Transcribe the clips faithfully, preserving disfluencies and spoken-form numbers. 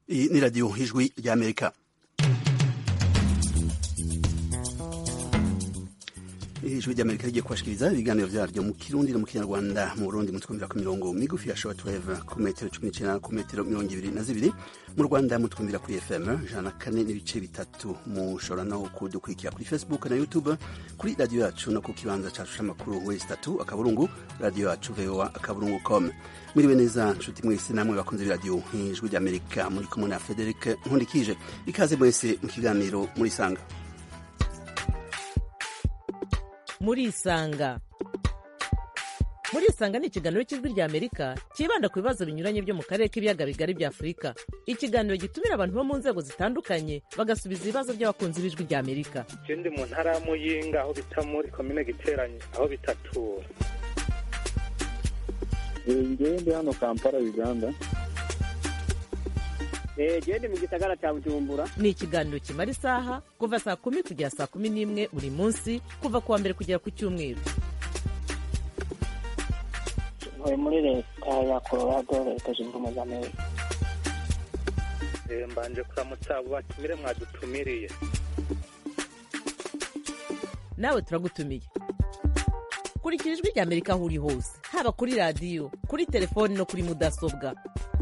Iyi ni radiyo ijwi ry'Amerika. Ijwi ry'Amerika rigiye kubashikiriza ibiganiro vyaryo mu Kirundi no mu Kinyarwanda. Mu Burundi mutwumvira ku mirongo migufi ya shortwave ku metero cumi n'icenda ku metero mirongo ibiri na zibiri. Mu Rwanda mutwumvira kuri F M ijana na kane n'ibice bitatu. Mushobora no kudukurikira kuri Facebook na YouTube, kuri radio yacu no ku kibanza cacu c'amakuru west tatu akaburungu radio yacu V O A akaburungu com. Mwiriwe neza nshuti mwese namwe bakunze b'iradiyo ijwi ry'Amerika, muri kumwe na Frederic Nkundikije. Ikaze mwese mu kiganiro muri Sanga. Muri Isanga. Muri Isanga ni ikiganiro cy'ijwi rya Amerika kibanda ku bibazo binyuranye byo mu karere k'ibiyaga bigari bya Afurika. Ikiganiro gitumira abantu bo mu nzego zitandukanye bagasubiza ibibazo by'abakunzi b'ijwi rya Amerika. Je ndi mu ntara ya Muyinga aho bita muri commune Giteranye aho bitatura. Ngewe ndi hano Kampala Uganda. Eh je ndi mu gisagara cya Bujumbura. Ni ikiganiro kimara isaha kuva saa kumi kugera saa kumi n'imwe buri munsi kuva kuwa mbere kugera ku cyumweru. Ntuye muri leta ya Colorado, leta zunze ubumwe za Amerika. Eh mbanje kuramutsa abo batumire mwadutumiriye. Nawe turagutumiye. Kurikira ijwi rya Amerika aho uri hose, haba kuri radio, kuri telefoni no kuri mudasobwa.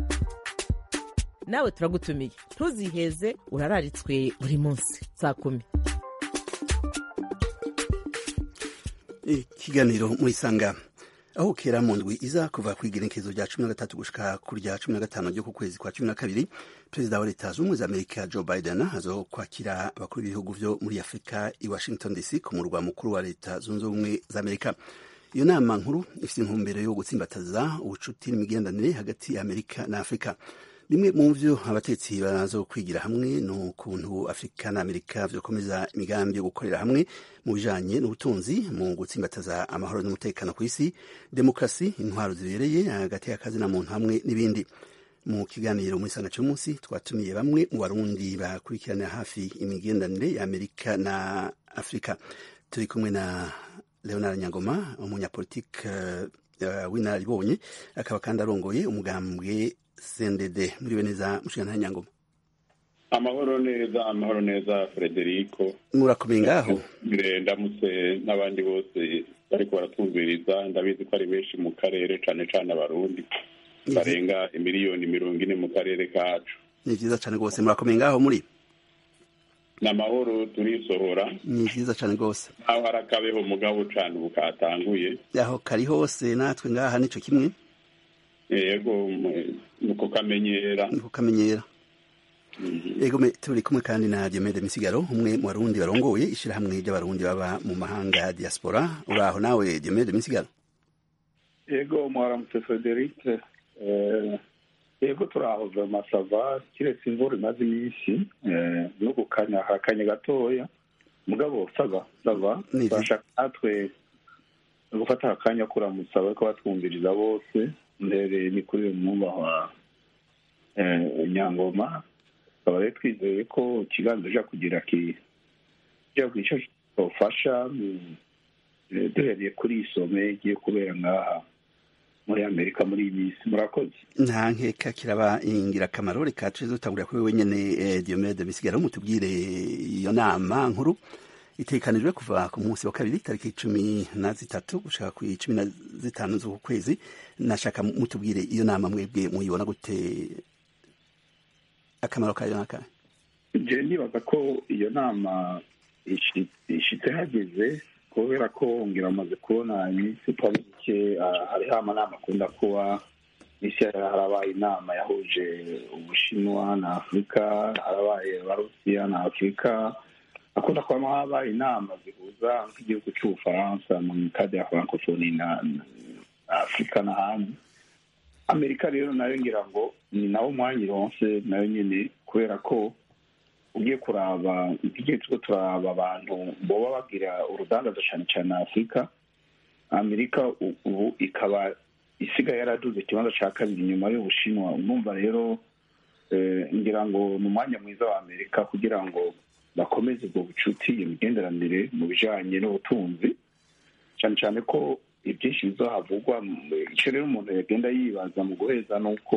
Nawe turagutumiye. Ntuziheze, urararitswe buri munsi saa kumi. Ikiganiro muri Sanga. Aho kera mu ndwi iza kuva ku igenekerezo rya cumi na gatatu gushika ku rya cumi na gatanu ryo ku kwezi kwa cumi na kabiri, Perezida wa Leta Zunze Ubumwe za Amerika Joe Biden azo kwakira abakuru b'ibihugu vyo muri Afrika i Washington D C ku murwa mukuru wa Leta Zunze Ubumwe za Amerika. Iyo nama nkuru ifite intumbero yo gutsimbataza ubucuti n'imigenderanire hagati ya Amerika na Afrika. Bimwe mu vyo abatetsi barazo kwigira hamwe no kuntu Afrika na Amerika vyokomeza imigambi yo gukorera hamwe mu bijanye n'ubutunzi mu gutsimbataza amahoro n'umutekano ku isi, demokrasi, intwaro zibereye hagati y'akazi na muntu hamwe n'ibindi. Mu kiganiro muri Sanga cy'umunsi twatumiye bamwe mu Barundi bakurikirana hafi imigenderanire ya Amerika na Afrika. Turi kumwe na Leonard Nyangoma, umunyapolitike uh, w'inararibonye, akaba kandi arongoye umugambwe C N D D. Muri beneza mushikana Nyangoma. Amahoro neza, amahoro neza Frederico. Murakomeye ngaho? Ndamutse n'abandi bose bariko baratumviriza, ndabizi ko ari benshi mu karere cane cane abarundi barenga imiliyoni mirongo ine mu karere kacu. Ni vyiza cane gose. Murakomeye ngaho muri? N'amahoro turisohora. Ni vyiza cane gose. Aho harakabeho mugabo cane bukatanguye. Yaho kari hose natwe ngaha nico kimwe. Yego nuko kamenyera. Nuko kamenyera. Ego me turi kumwe kandi na Diomede Misigaro, umwe mu Barundi barongoye ishirahamwe ry'abarundi baba mu mahanga diaspora. Uraho nawe Diomede Misigaro? Yego mwaramutse Frederic. Eh yego turaho masava kiretse imvura imaze iminsi eh no gukanya hakanya gatoya mugabo saba saba bashaka natwe gufata akanya kuramutsa ko batwumviriza bose ndere ni kuri mwumva eh Nyangoma. Aba rero twizeye ko ikiganza cyo kugira ki cyo kwica ofasha duhereye kuri isome igiye kubera ngaha muri Amerika muri iyi minsi. Murakoze. Nta nkeka kiraba ingirakamaro. Reka tuze dutangurira kuri wenyene eh, Diomede Misigaro mutubwire iyo nama nkuru itekanijwe kuva ku munsi wa kabiri tariki cumi na zitatu gushaka ku cumi na zitanu z'uku kwezi. Nashaka mutubwire iyo nama mwebwe muyibona gute, akamaro kayo naka? Je ndibaza ko iyo nama ishitse hageze kubera ko ngira amaze kubona iminsi itari hariho amanama akunda kuba isi harabaye inama yahuje Ubushinwa na Afurika, harabaye Abarusiya na Afurika, akunda kuba habaye inama zihuza nk'igihugu cy'Ubufaransa mu kade ya Francophonie na Afurika n'ahandi. Amerika rero nayo ngira ngo ni nawo mwanya ironse nayo nyene kubera ko ugiye kuraba igihe tuko turaba abantu boba bagira urudandazo cyane cyane Afurika. Amerika ubu ikaba isigaye yaraduze ikibanza cya kabiri nyuma y'Ubushinwa. Umumva rero eh, ngira ngo mu mwanya mwiza wa Amerika kugira ngo bakomeze ubwo bucuti imigenderanire mu bijanye n'ubutunzi cyane cyane ko ibyinshi bizohavugwa. Icyo rero umuntu yagenda yibaza mu guheza nuko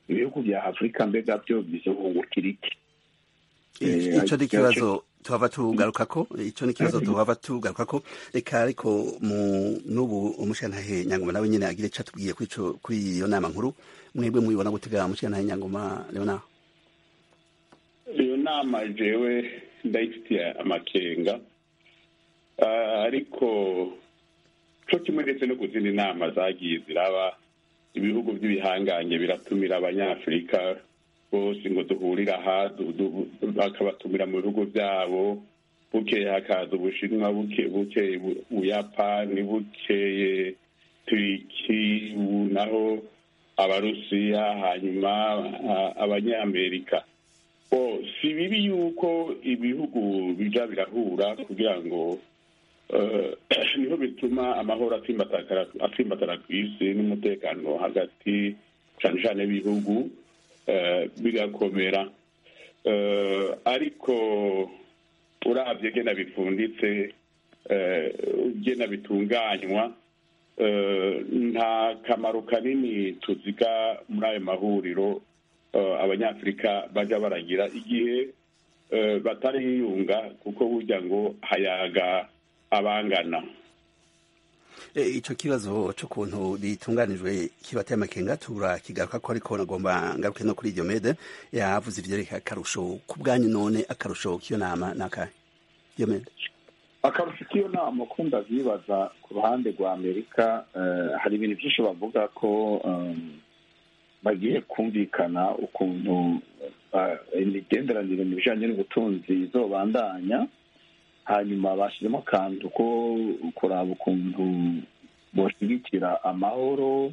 ibihugu bya afurika mbega byo bizohungukira iki? ico ni ikibazo tuhava tugarukako ico ni ikibazo tuhava tugarukako reka ariko mu n'ubu umushantahe Nyangoma nawe nyene agire ico atubwiye kuri ico kuri iyo nama nkuru mwebwe mubibona gutega umushantahe Nyangoma Leona. Iyo nama jewe ndayifitiye amakenga ariko co kimwe ndetse no kuzindi nama zagiye ziraba ibihugu by'ibihangange biratumira abanyafurika bose ngo duhurira aha bakabatumira mu bihugu byabo, bukeye hakaza Ubushinwa, bukeye Ubuyapani, bukeye Turiki, naho Abarusiya, hanyuma Abanyamerika. Si bibi yuko ibihugu bija birahura kugira ngo niho bituma amahoro atsimbatara ku isi n'umutekano hagati cane cane ibihugu bigakomera, ariko uravye gena bipfunditse gena bitunganywa nta kamaro kanini tuziga muri ayo mahuriro abanyafurika baja baragira igihe batariyunga, kuko burya ngo hayaga abangana. Ico kibazo c'ukuntu bitunganijwe kibateye amakenga turakigaruka ko, ariko nagomba ngaruke no kuri Diomede yavuze ivyerekeye akarusho ku bwanyu. None akarusho k'iyo nama nakahe Diomede? Akarusho k'iyo nama ko ndavyibaza ku ruhande rwa Amerika, hari ibintu vyinshi bavuga ko bagiye kumvikana ukuntu imigenderanire mu bijanye n'ubutunzi izobandanya, hanyuma bashizemo akantu ko kuraba ukuntu boshigikira amahoro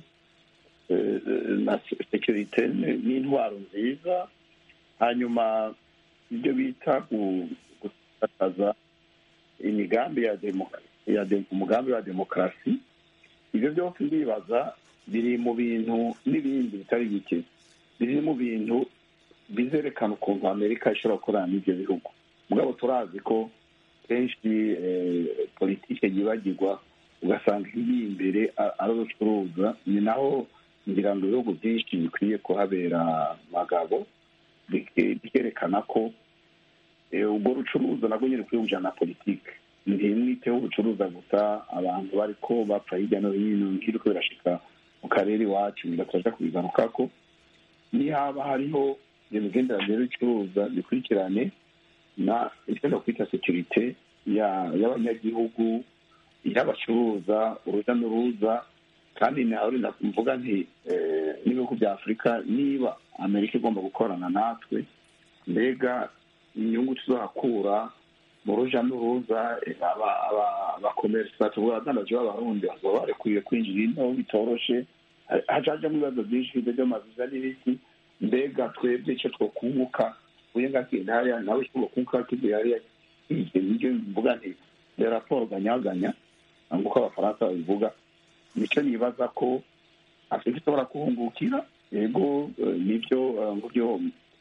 na securite n'intwaro nziza, hanyuma ibyo bita gutakaza imigambi ya umugambi wa demokarasi. Ibyo byose ndibaza biri mu bintu n'ibindi bitari bike, biri mu bintu bizerekana ukuntu Amerika ishobora gukorana n'ibyo bihugu. Mugabo turazi ko kenshi politike yibagirwa, ugasanga iri imbere ari urucuruza. Ni naho ngira ngo ibihugu byinshi bikwiye kuhabera magabo, bikerekana ko ubwo rucuruza nabwo nyine rukwiye kujana na politike. Ntimwiteho ubucuruza gusa abantu bariko bapfa hirya no hino nk'iriko birashika mu karere iwacu, bigaturaja kubigarukako. Nihaba hariho imigenderanire y'ubucuruza bikurikirane na icyo kwita securite y'abanyagihugu, y'abacuruza, uruja n'uruza. Kandi nawe mvuga nti n'ibihugu bya Afurika, niba Amerika igomba gukorana natwe, mbega inyungu tuzohakura mu ruja n'uruza, abakomersi batuvuga abadandaji b'abarundi bazoba barekwiye kwinjira ino bitoroshe, hajajamwo ibibazo byinshi vy'amaviza n'ibiki. Mbega twebwe ico twokunguka uyenga kidaya nawe cyo kunguka kidaya iki nje mvuga nti le rapport ganyaganya nguko abafaransa bivuga. Nico nibaza ko Afrika ishobora kuhungukira, yego nivyo nguvyo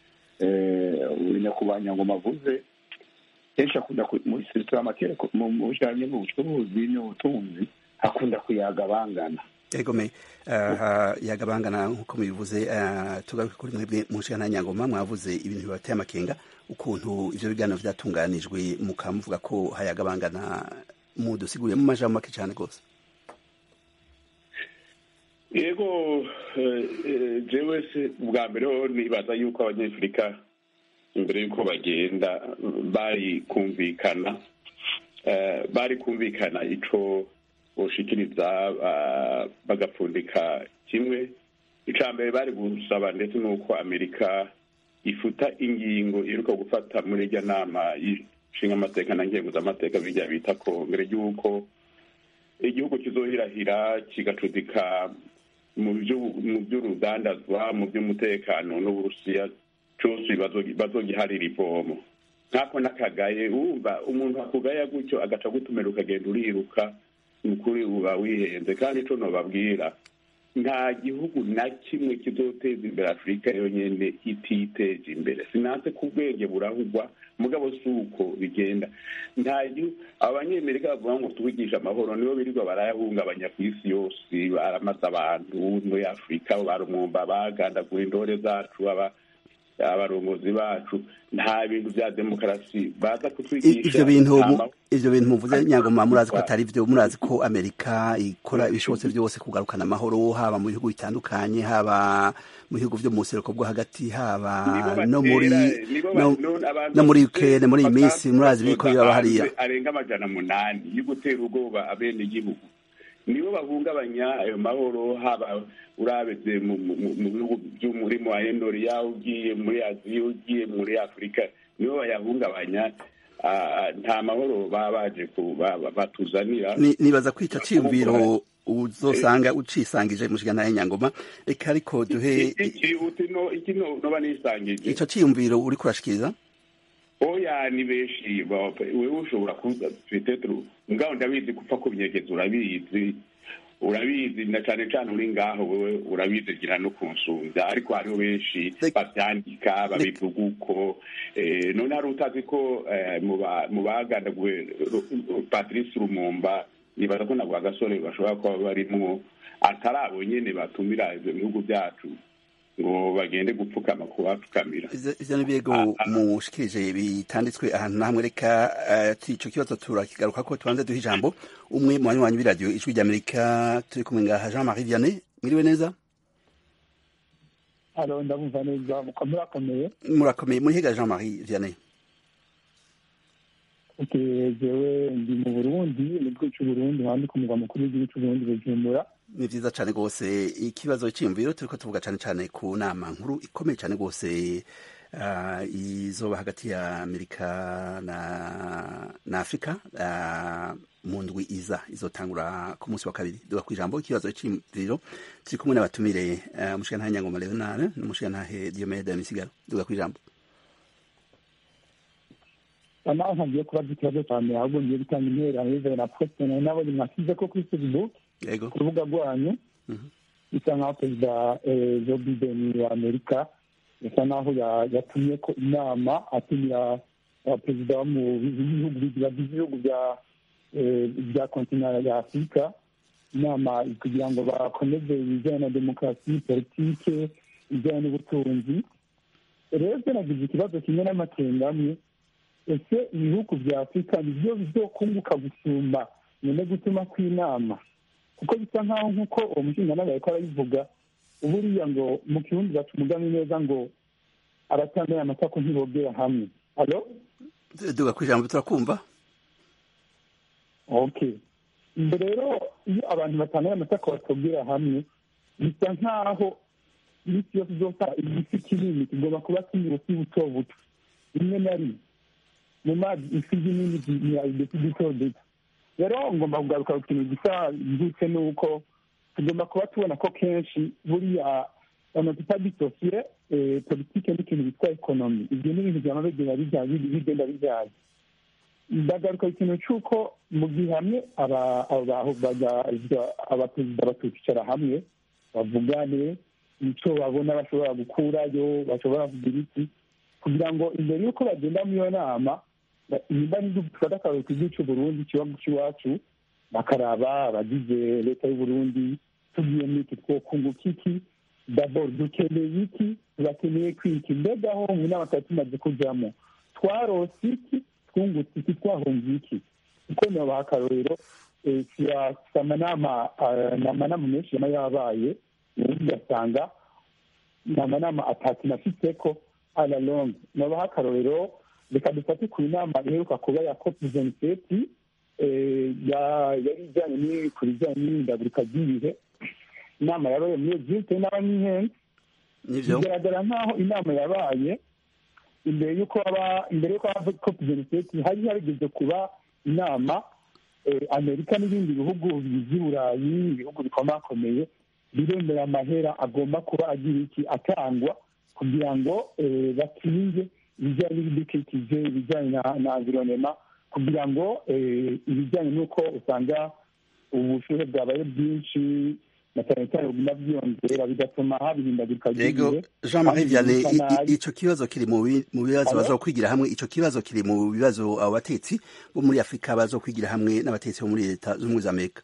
unyakubanya ngo mavuze kenshi akunda muri sirikira amakere mu bijanye n'ubucuruzi n'ubutunzi, hakunda kuyaga bangana. Ego me uh, yagabangana nkuko mubivuze. uh, tugaruke kuri mwebwe mushana Nyangoma, mwavuze ibintu bibateye amakenga ukuntu ivyo biganiro vyatunganijwe, mukamuvuga ko hayagabangana. Mu dusiguriye mu majambo make cyane gose. Yego jewe se ubwa mbere nibaza yuko abanyafurika imbere yuko bagenda bari kumvikana bari kumvikana ico boshikiriza bagapfundika kimwe. Ica mbere bari gusaba ndetse nuko Amerika ifuta ingingo iruka gufata muri irya nama y'ishinga amateka na ngenguzamateka bijya bita kongere, yuko igihugu kizohirahira kigacudika mu by'urudandazwa, mu by'umutekano n'Uburusiya, cose bazogiharira ivomo. Nkako nakagaye wumva umuntu akugaya gutyo agaca gutumira ukagenda uriruka, ukuri uba wihenze. Kandi ico nobabwira nta gihugu na kimwe kizoteza imbere afurika yonyine ititeje imbere. sinanse ko ubwenge burahugwa mugabo si uko bigenda. nta gihugu abanyamerika bavuga ngo tubigisha amahoro nibo birirwa barayahungabanya ku isi yose, baramaze abantu muri afurika, barumwumva bagandagura intore zacu, aba abarongozi bacu, nta bintu bya demokarasi baza kutwigisha. ivyo bintu ivyo bintu muvuze Nyangoma, murazi ko atari vyo. murazi ko Amerika ikora ibishobotse byose kugarukana amahoro, haba mu bihugu bitandukanye, haba mu bihugu vyo mu buseruko bwo hagati, haba no muri no muri Ukraine muri iyi minsi. murazi biko biba hariya arenga amajana munani yo gutera ubwoba abene igihugu, nibo bahungabanya ayo mahoro. haba urabeze mu bihugu by'umurimo wa Enoriya, ugiye muri Aziya, ugiye muri Afurika, nibo bayahungabanya. nta mahoro baba baje batuzanira. nibaza kwita ciyumviro uzosanga ucisangije mushigana Nyangoma. reka ariko duhe iki noba nisangije ico ciyumviro uri kurashikiriza. oya ni benshi wewe ushobora kuza peut-être ngaho ndabizi kupfa ko binyegeza, urabizi urabizi na cyane cyane uri ngaho wewe urabizi gira no kunsumva, ariko hariho benshi babyandika babivuga uko none hari utazi ko mu bagandaguwe Patrice Lumumba nibaza ko nabwo agasore bashobora kuba barimo atarabo nyene batumira ivyo bihugu byacu ngo bagende gupfukama kubapfukamira. ivyo nibego mushikirije bitanditswe ahantu namwe. reka ico kibazo turakigaruka ko tubanze duha ijambo umwe mu banywanyi b'iradiyo Ijwi ry'Amerika. turi kumwe ngaha Jean Marie Vianney, mwiriwe neza? alo ndabumva neza. murakomeye? murakomeye. murihiga Jean Marie Vianney? jewe ndi mu Burundi, mu gihugu c'Uburundi, handi ku mugwa mukuru w'igihugu c'Uburundi Bujumbura. ni vyiza cane gose. ikibazo c'iyumviro turiko tuvuga cane cane ku nama nkuru ikomeye cane gose uh, izoba hagati ya Amerika na na Afrika uh, mu ndwi iza, izotangura ku munsi wa kabiri. duga kwijambo ikibazo c'iyumviro turi kumwe n'abatumire uh, mushikana Nyangoma Leonard n'umushikana Diomede Misigaro. duga kwijambo. naho ntagiye kubaza ikibazo cyane, ahubwo ngiye gutanga intererano y'ivyo na poste nabonye mwasize ko kuri Facebook ku rubuga rwanyu. bisa nkaho perezida Joe Biden wa Amerika bisa naho yatumye ko inama, atumira perezida wo mu bihugu bya kontinent ya Afurika, inama kugira ngo bakomeze ibijyanye na demokarasi, politike, ibijyanye n'ubutunzi. rero nagize ikibazo kimwe n'amakenga amwe, ese ibihugu bya Afurika nibyo bizokunguka gusumba nyine gutuma kw'inama? kuko bisa nkaho nk'uko uwo mushinga ariko arabivuga, uburiya ngo mu kirundi baca umugani neza ngo abatambaye amatako ntibogera hamwe. alo duga kwijambo turakumva. okay. mbere rero iyo abantu batambaye amatako batogera hamwe, bisa nkaho imisi yose izosa igiti kinini kigomba kuba kimwe usi buto buto, rimwe na rimwe mu mazi ifi zinini ziyadeti duto duto. rero ngomba kugaruka ku kintu gisa gitse nuko tugomba kuba tubona ko kenshi buriya amatupa disosiye politike n'ikintu bitwa ekonomi, ibyo ni ibintu byama bigenda bigenda bijyanye. ndagaruka ikintu cy'uko mu gihe hamwe abaperezida bakicara hamwe bavugane icyo babona bashobora gukurayo, bashobora kugira iki, kugira ngo imbere y'uko bagenda muri iyo nama, nimba n'ibyo dufata akarori ku gihugu cy'Uburundi kiba cy'iwacu, bakaraba abagize leta y'Uburundi, tugiye n'iki twokunguka iki, d'abord dukeneye iki, turakeneye kwiki, mbega aho mu nama twari tumaze kujyamo twarose iki, twungutse iki, twahunze iki. kuko nibaha akarorero amanama amanama menshi yaba yabaye, ugasanga ni amanama atatu nafite ko ala longue. nibaha akarorero, reka dufate ku nama iheruka kuba ya COP vingt-sept yari ijyanye ku bijyanye n'ihindagurika ry'ibihe. inama yabaye muri Egypte n'abanyihenze, bigaragara nk'aho inama yabaye imbere y'uko haba imbere y'uko haba COP vingt-sept hari harigeze kuba inama Amerika n'ibindi bihugu by'i Burayi, ibihugu bikomakomeye biremera amahera agomba kuba agira iki atangwa kugira ngo bakinge ibijyanye n'ibidukikije, ibijyanye na environnement, kugira ngo ibijyanye n'uko usanga ubushuhe bwabaye bwinshi, na cyane cyane biguma byiyongera bigatuma haba ihindagurika ry'ibihe. Jean Marie Vianney, ico kibazo kiri mu bibazo bazokwigira hamwe, ico kibazo kiri mu bibazo abo batetsi bo muri Afrika bazokwigira hamwe n'abatetsi bo muri leta z'ubumwe za Amerika.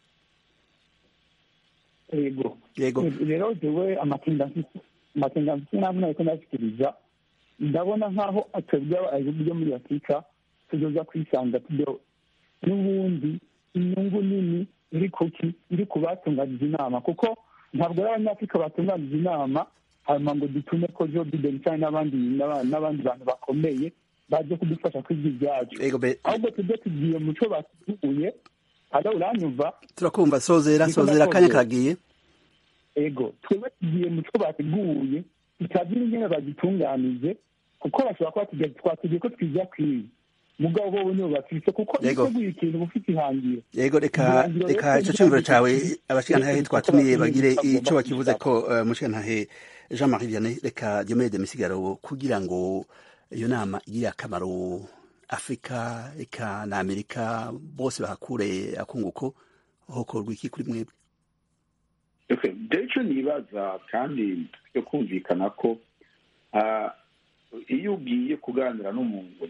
Yego yego rero jewe amakenga amakenga namwe ariko ndashikiriza ndabona nkaho atebya byo muri Afrika tuzoza kwisanga tubyo n'ubundi inyungu nini iri kuki iri kubatunganije inama kuko ntabwo ari abanyafurika batunganije inama hanyuma ngo dutume ko Joe Biden cyangwa n'abandi n'abandi bantu bakomeye baje kudufasha kwiga ibyacu ahubwo tujye tugiye mu cyo batuguye ada uranyumva turakumva sozera sozera akanya kagiye ego twebwe tugiye mu cyo bateguye itagira ingene bagitunganije kuko bashobora kuba tugiye twatugiye ko twiza kwiga mugabo bo nibo bafise kuko iteguye ikintu bufite ihangiro yego reka reka ico cyumviro cawe abashikantahe twatumiye bagire ico bakivuze ko uh, mushikantahe Jean Marie Vianney reka Diomede Misigaro kugira ngo iyo nama igire akamaro Afrika eka na Amerika bose bahakure akunguko hokorwa iki kuri mwebwe. Okay, deco nibaza kandi yo kumvikana ko uh, iyo ugiye kuganira n'umuntu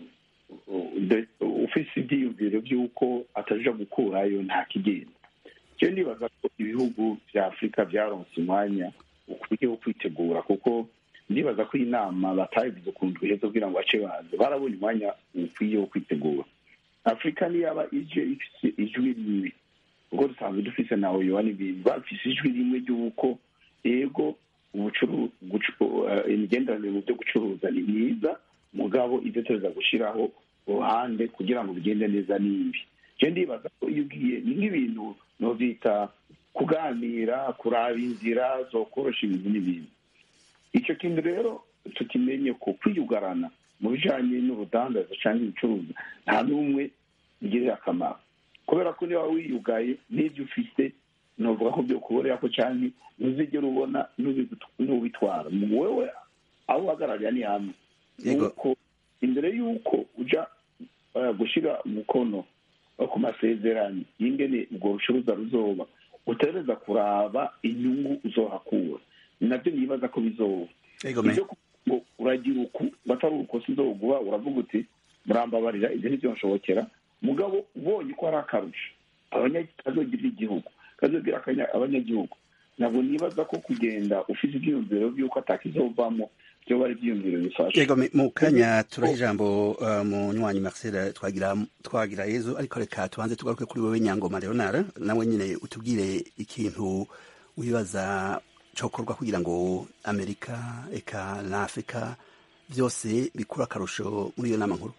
ufise ibyiyumviro by'uko ataja gukurayo nta kigenda. Je ndibaza ko ibihugu vya Afrika vyaronse umwanya ukwiye wo kwitegura kuko ndibaza ko inama batayivuze ukuntu iheze kugira ngo bace baze barabona umwanya ukwiye wo kwitegura. Afrika ni yaba ije ifise ijwi rimwe ubwo dusanzwe dufise nawe yohani ibintu bafise ijwi rimwe ry'uko yego ubucuru imigenderanire mu byo gucuruza ni myiza mugabo ibyo tuza gushiraho uruhande kugira ngo bigende neza n'imbi. Je ndibaza ko iyo ugiye ni nk'ibintu no bita kuganira kuraba inzira zo korosha ibintu n'ibintu. Icyo kintu rero tukimenye ko kwiyugarana mu bijanye n'urudandaza cyangwa ibicuruza nta n'umwe bigirira akamaro kubera ko niba wiyugaye n'ibyo ufite novuga ko byo kuborera ko cyane ntuzigera ubona n'ubitwara wewe aho uhagarariye ni hamwe nuko imbere y'uko uja gushyira umukono ku masezerano y'ingene ubwo bucuruza ruzoba utereza kuraba inyungu uzohakura nabyo nibaza ko bizoba ngo uragira uku batari urukosa uzoguha uravuga uti murambabarira ibyo nibyo nshobokera mugabo ubonye ko ari akarusho kazogirira igihugu kazogira abanyagihugu ntabwo nibaza ko kugenda ufite ibyiyumviro by'uko atakizovamo byo bari ibyiyumviro bifasha. Yego mu kanya turaha ijambo mu nywanyi Marcel twagira twagira yezo ariko reka tubanze tugaruke kuri wowe Nyangoma Leonard nawe nyine utubwire ikintu wibaza cokorwa kugira ngo Amerika eka na Afrika byose bikura akarusho muri iyo nama nkuru.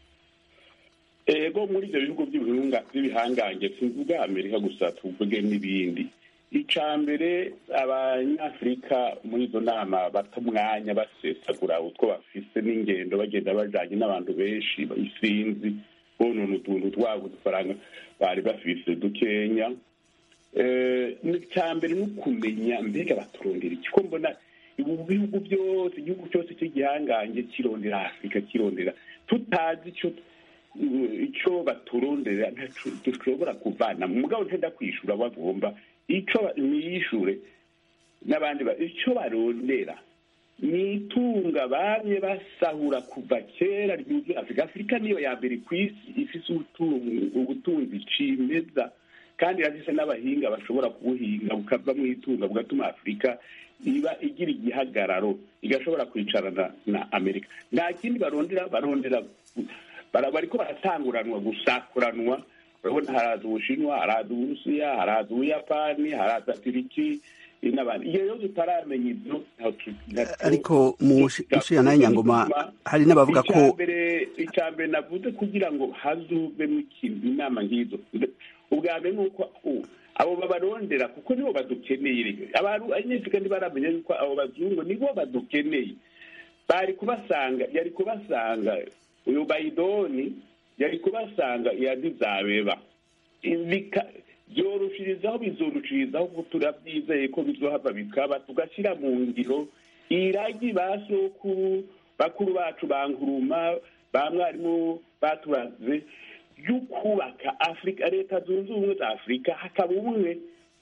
Ego muri ibyo bihugu by'ibihunga by'ibihangange tuvuga Amerika gusa tuvuge n'ibindi. Icambere abanyafrika muri izo nama bata umwanya basesagura utwo bafise n'ingendo bagenda bajanye n'abantu benshi isinzi bonona utuntu twabo dufaranga bari bafise dukenya. Icambere n'ukumenya mbega baturondera iki ko mbona ibu bihugu byose igihugu cyose cy'igihangange kirondera Afrika kirondera tutazi ico ico baturondera ntaco dushobora kuvana mugabo ntenda kwishura bagomba ico niyishure n'abandi ico barondera nitunga bamye basahura kuva kera ryuzuye Afrika. Afrika niyo ya mbere kw'isi ifise ubutunzi cimeza kandi rafise n'abahinga bashobora kubuhinga bukava mu itunga bugatuma Afrika iba igira igihagararo igashobora kwicarana na Amerika. Nta kindi barondera barondera bariko baratanguranwa gusakuranwa urabona haraza Ubushinwa haraza Uburusiya haraza Ubuyapani haraza Turiki n'abandi iyo yo tutaramenya ibyo ariko mushiya nayo Nyangoma hari n'abavuga ko icambere navuze kugira ngo hazuvemo ikintu inama nk'izo ubwa mbere nuko abo babarondera kuko nibo badukeneye abantu anyifika ndibaramenya yuko abo bazungu nibo badukeneye bari kubasanga yari kubasanga uyu Biden yari kubasanga yadizabeba ibika byorushirizaho bizorushirizaho ko turabyizeye ko bizohava bikaba tugashyira mu ngiro iragi basokuru bakuru bacu bankuruma ba mwarimu baturaze y'ukubaka Afrika leta zunze ubumwe za Afrika hakaba ubumwe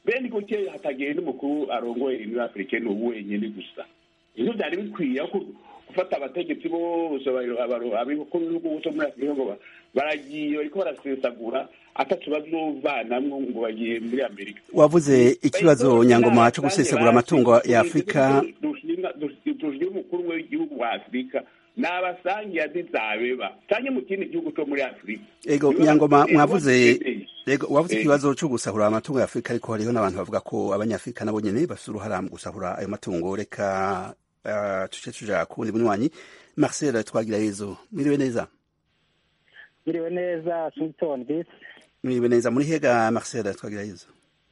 bene gutya hatagiye n'umukuru arongoye muri afurika ni ubu wenyine gusa ibyo byari bikwiye gufata abategetsi bose abakuru b'ibihugu bose muri afurika ngo baragiye bariko barasesagura atatu bazovanamwo ngo bagiye muri amerika. Wavuze ikibazo nyangoma cyo gusesagura amatungo ya afurika, tuje umukuru w'igihugu wa afurika n'abasangiye azizabeba cyane mu kindi gihugu cyo muri afurika. Ego nyangoma mwavuze ego wavuze ikibazo cyo gusahura amatungo ya afurika, ariko hariho n'abantu bavuga ko abanyafurika nabo nyene bafite uruhara mu gusahura ayo matungo. Reka uh, tuce tuja kundi bunywanyi. Marcel Twagirayezu, mwiriwe neza? Mwiriwe neza Sultan bis. Mwiriwe neza, muri hega Marcel Twagirayezu?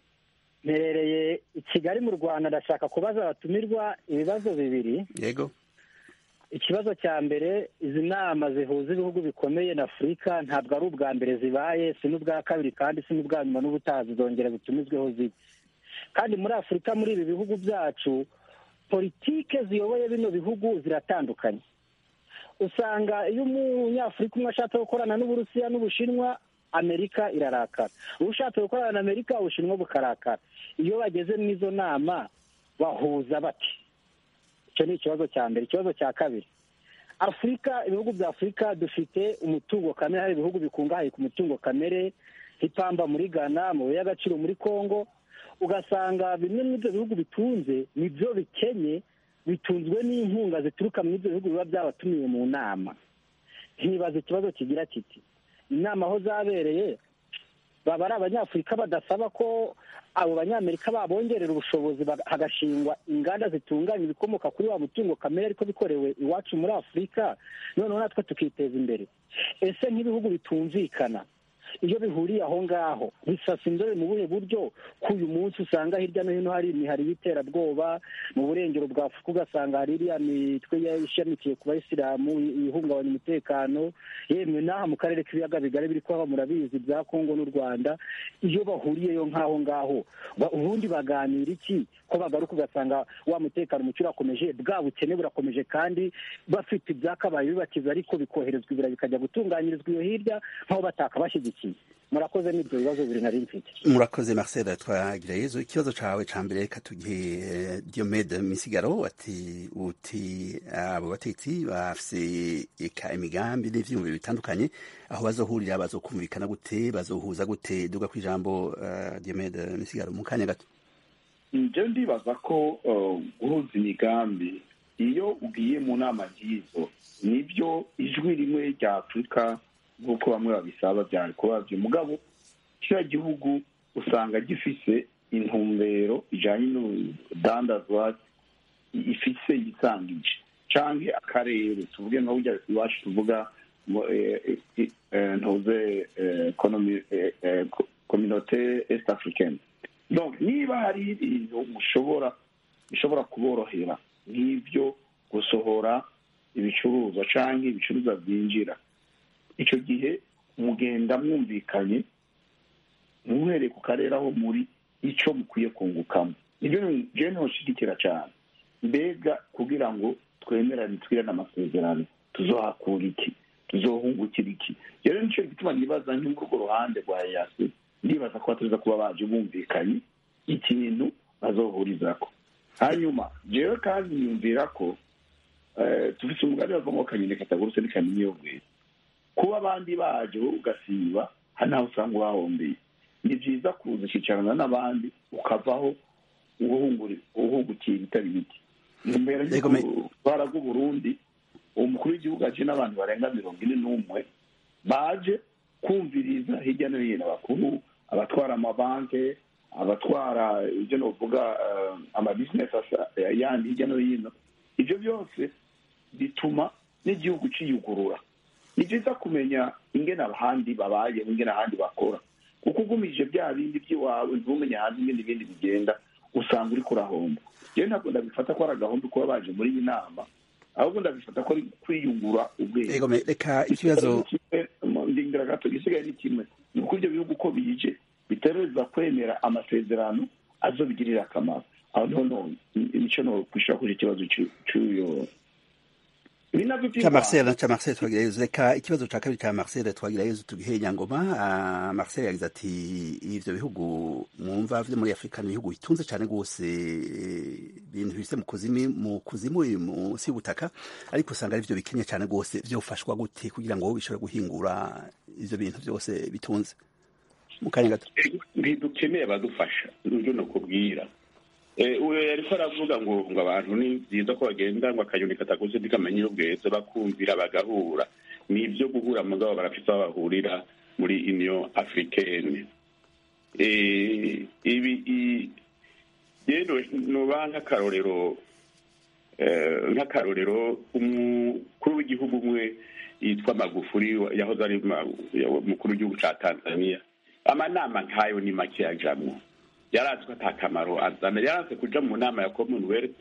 Merereye i Kigali mu Rwanda, ndashaka kubaza abatumirwa ibibazo bibiri. Yego. Ikibazo cya mbere, izi nama zihuza ibihugu bikomeye na Afurika ntabwo ari ubwa mbere zibaye, si n'ubwa kabiri kandi si n'ubwa nyuma n'ubutaha zizongera zitumizweho zibe. Kandi muri Afurika, muri ibi bihugu byacu, politike ziyoboye bino bihugu ziratandukanye. Usanga iyo umunyafurika umwe ashatse gukorana n'Uburusiya n'Ubushinwa, Amerika irarakara. Ushatse gukorana na Amerika, Ubushinwa bukarakara. Iyo bageze mu izo nama bahuza bati. Icyo ni ikibazo cya mbere. Ikibazo cya kabiri, Afurika, ibihugu bya Afurika dufite umutungo kamere, hari ibihugu bikungahaye ku mutungo kamere, nk'ipamba muri Ghana, mu y'agaciro muri Congo. Ugasanga bimwe muri ibyo bihugu bitunze nibyo bikenye, bitunzwe n'inkunga zituruka muri ibyo bihugu biba byabatumiye mu nama. Ntibaza ikibazo kigira kiti, inama aho zabereye baba ari abanyafurika badasaba ko abo banyamerika babongerera ubushobozi hagashingwa inganda zitunganya ibikomoka kuri wa mutungo kamere ariko bikorewe iwacu muri Afurika, noneho natwe tukiteza imbere. Ese nk'ibihugu bitumvikana iyo bihuriye aho ngaho bisasa indore mu buhe buryo? Ku uyu munsi usanga hirya no hino hari imihari y'iterabwoba, mu burengero bwa Afurika ugasanga hari iriya mitwe ishamikiye ku bayisilamu ihungabanya umutekano, yemwe n'aha mu karere k'ibiyaga bigari biri kuba murabizi bya Kongo n'u Rwanda. Iyo bahuriyeyo nk'aho ngaho ubundi baganira iki? Ko bagaruka ugasanga wa mutekano mucyo urakomeje, bwa bukene burakomeje, kandi bafite ibyakabaye bibakiza ariko bikoherezwa ibira bikajya gutunganyirizwa iyo hirya nk'aho batakabashyigikiye. Murakoze, n'ibyo bibazo biri nari mfite. Murakoze Marcel Twagirayezu. Ikibazo cawe ca mbere reka tugihe Diomede Misigaro, ati uti abo batetsi bafise eka imigambi n'ivyumviro bitandukanye, aho bazohurira bazokumvikana gute, bazohuza gute? Duga kwijambo uh, Diomede Misigaro mu kanya gato. Nje ndibaza ko guhuza imigambi iyo ugiye mu nama ngizo nibyo ijwi rimwe rya Afurika nk'uko bamwe babisaba byari kuba byo. Mugabo kiriya gihugu usanga gifise intumbero ijanye n'udandazwa ifise yisangije, canke akarere tuvuge nka burya iwacu tuvuga ntuze communauté est africaine. Donc niba hari ibintu mushobora bishobora kuborohera nk'ibyo gusohora ibicuruzwa canke ibicuruzwa byinjira, icyo gihe mugenda mwumvikanye muhereye ku karere aho muri icyo mukwiye kungukamo. Ibyo je ntoshigikira cyane, mbega kugira ngo twemerane twirane amasezerano tuzohakura iki, tuzohungukira iki? Rero nicyo gituma nibaza nk'urwo ruhande rwa E A C ndibaza ko batuza kuba baje bumvikanye ikintu bazohurizako. Hanyuma jewe kandi niyumvira ko tufise umugambi wavamo nyine katagurutse n'ikamenyogwe, kuba abandi baje ugasiba hano aho usanga wahombeye. Ni byiza kuza ukicarana n'abandi ukavaho uhungukira ibitari bike. Imbere y'ubutwara bw'Uburundi umukuru w'igihugu aje n'abantu barenga mirongo ine n'umwe baje kumviriza hirya no hino, abakuru, abatwara amabanki, abatwara ibyo novuga amabizinesi yandi hirya no hino. Ibyo byose bituma n'igihugu ciyugurura. Ni byiza kumenya ingene abandi babaye, ingene ahandi bakora, kuko ugumije bya bindi by'iwawe ntumenye hanze ingene ibindi bigenda usanga uri kurahomba. Jewe ntabwo ndabifata ko ari agahombo kuba baje muri iyi nama, ahubwo ndabifata ko ari kwiyungura ubwenge. Ego reka ikibazo ndingira gato gisigaye ni kimwe, ni uko ibyo bihugu uko bije bitereza kwemera amasezerano azobigirira akamaro. Aho noneho nicyo no kwishura kuri ikibazo cy'uyo ca Marcel ca Marcel Twagirayezu reka ikibazo ca kabiri ca Marcel Twagirayezu tugihe Nyangoma. uh, Marcel yagize ati ivyo bihugu mwumva vyo muri Afrika ni ibihugu bitunze cane gose, ibintu bifise mu kuzimu mu kuzimu munsi y'ubutaka, ariko usanga ari vyo bikenye cane gose. Vyofashwa gute kugira ngo bishobore guhingura ivyo bintu vyose bitunze? Mu kanya gato. Ntidukeneye abadufasha, nivyo nokubwira. uyu yariko aravuga ngo ngo abantu ni byiza ko bagenda ngo akanyoni kataguze ndikamenya iyo bweze bakumvira bagahura. Ni ibyo guhura mugabo barafite aho bahurira muri Union Africaine. Eh ibi rero noba nk'akarorero eh nk'akarorero umukuru w'igihugu umwe yitwa Magufuli yahoze ari umukuru w'igihugu ca Tanzania. Amanama nkayo ni make yajamwo, yarazi ko atakamaro azana, yarazi kuja mu nama ya Commonwealth.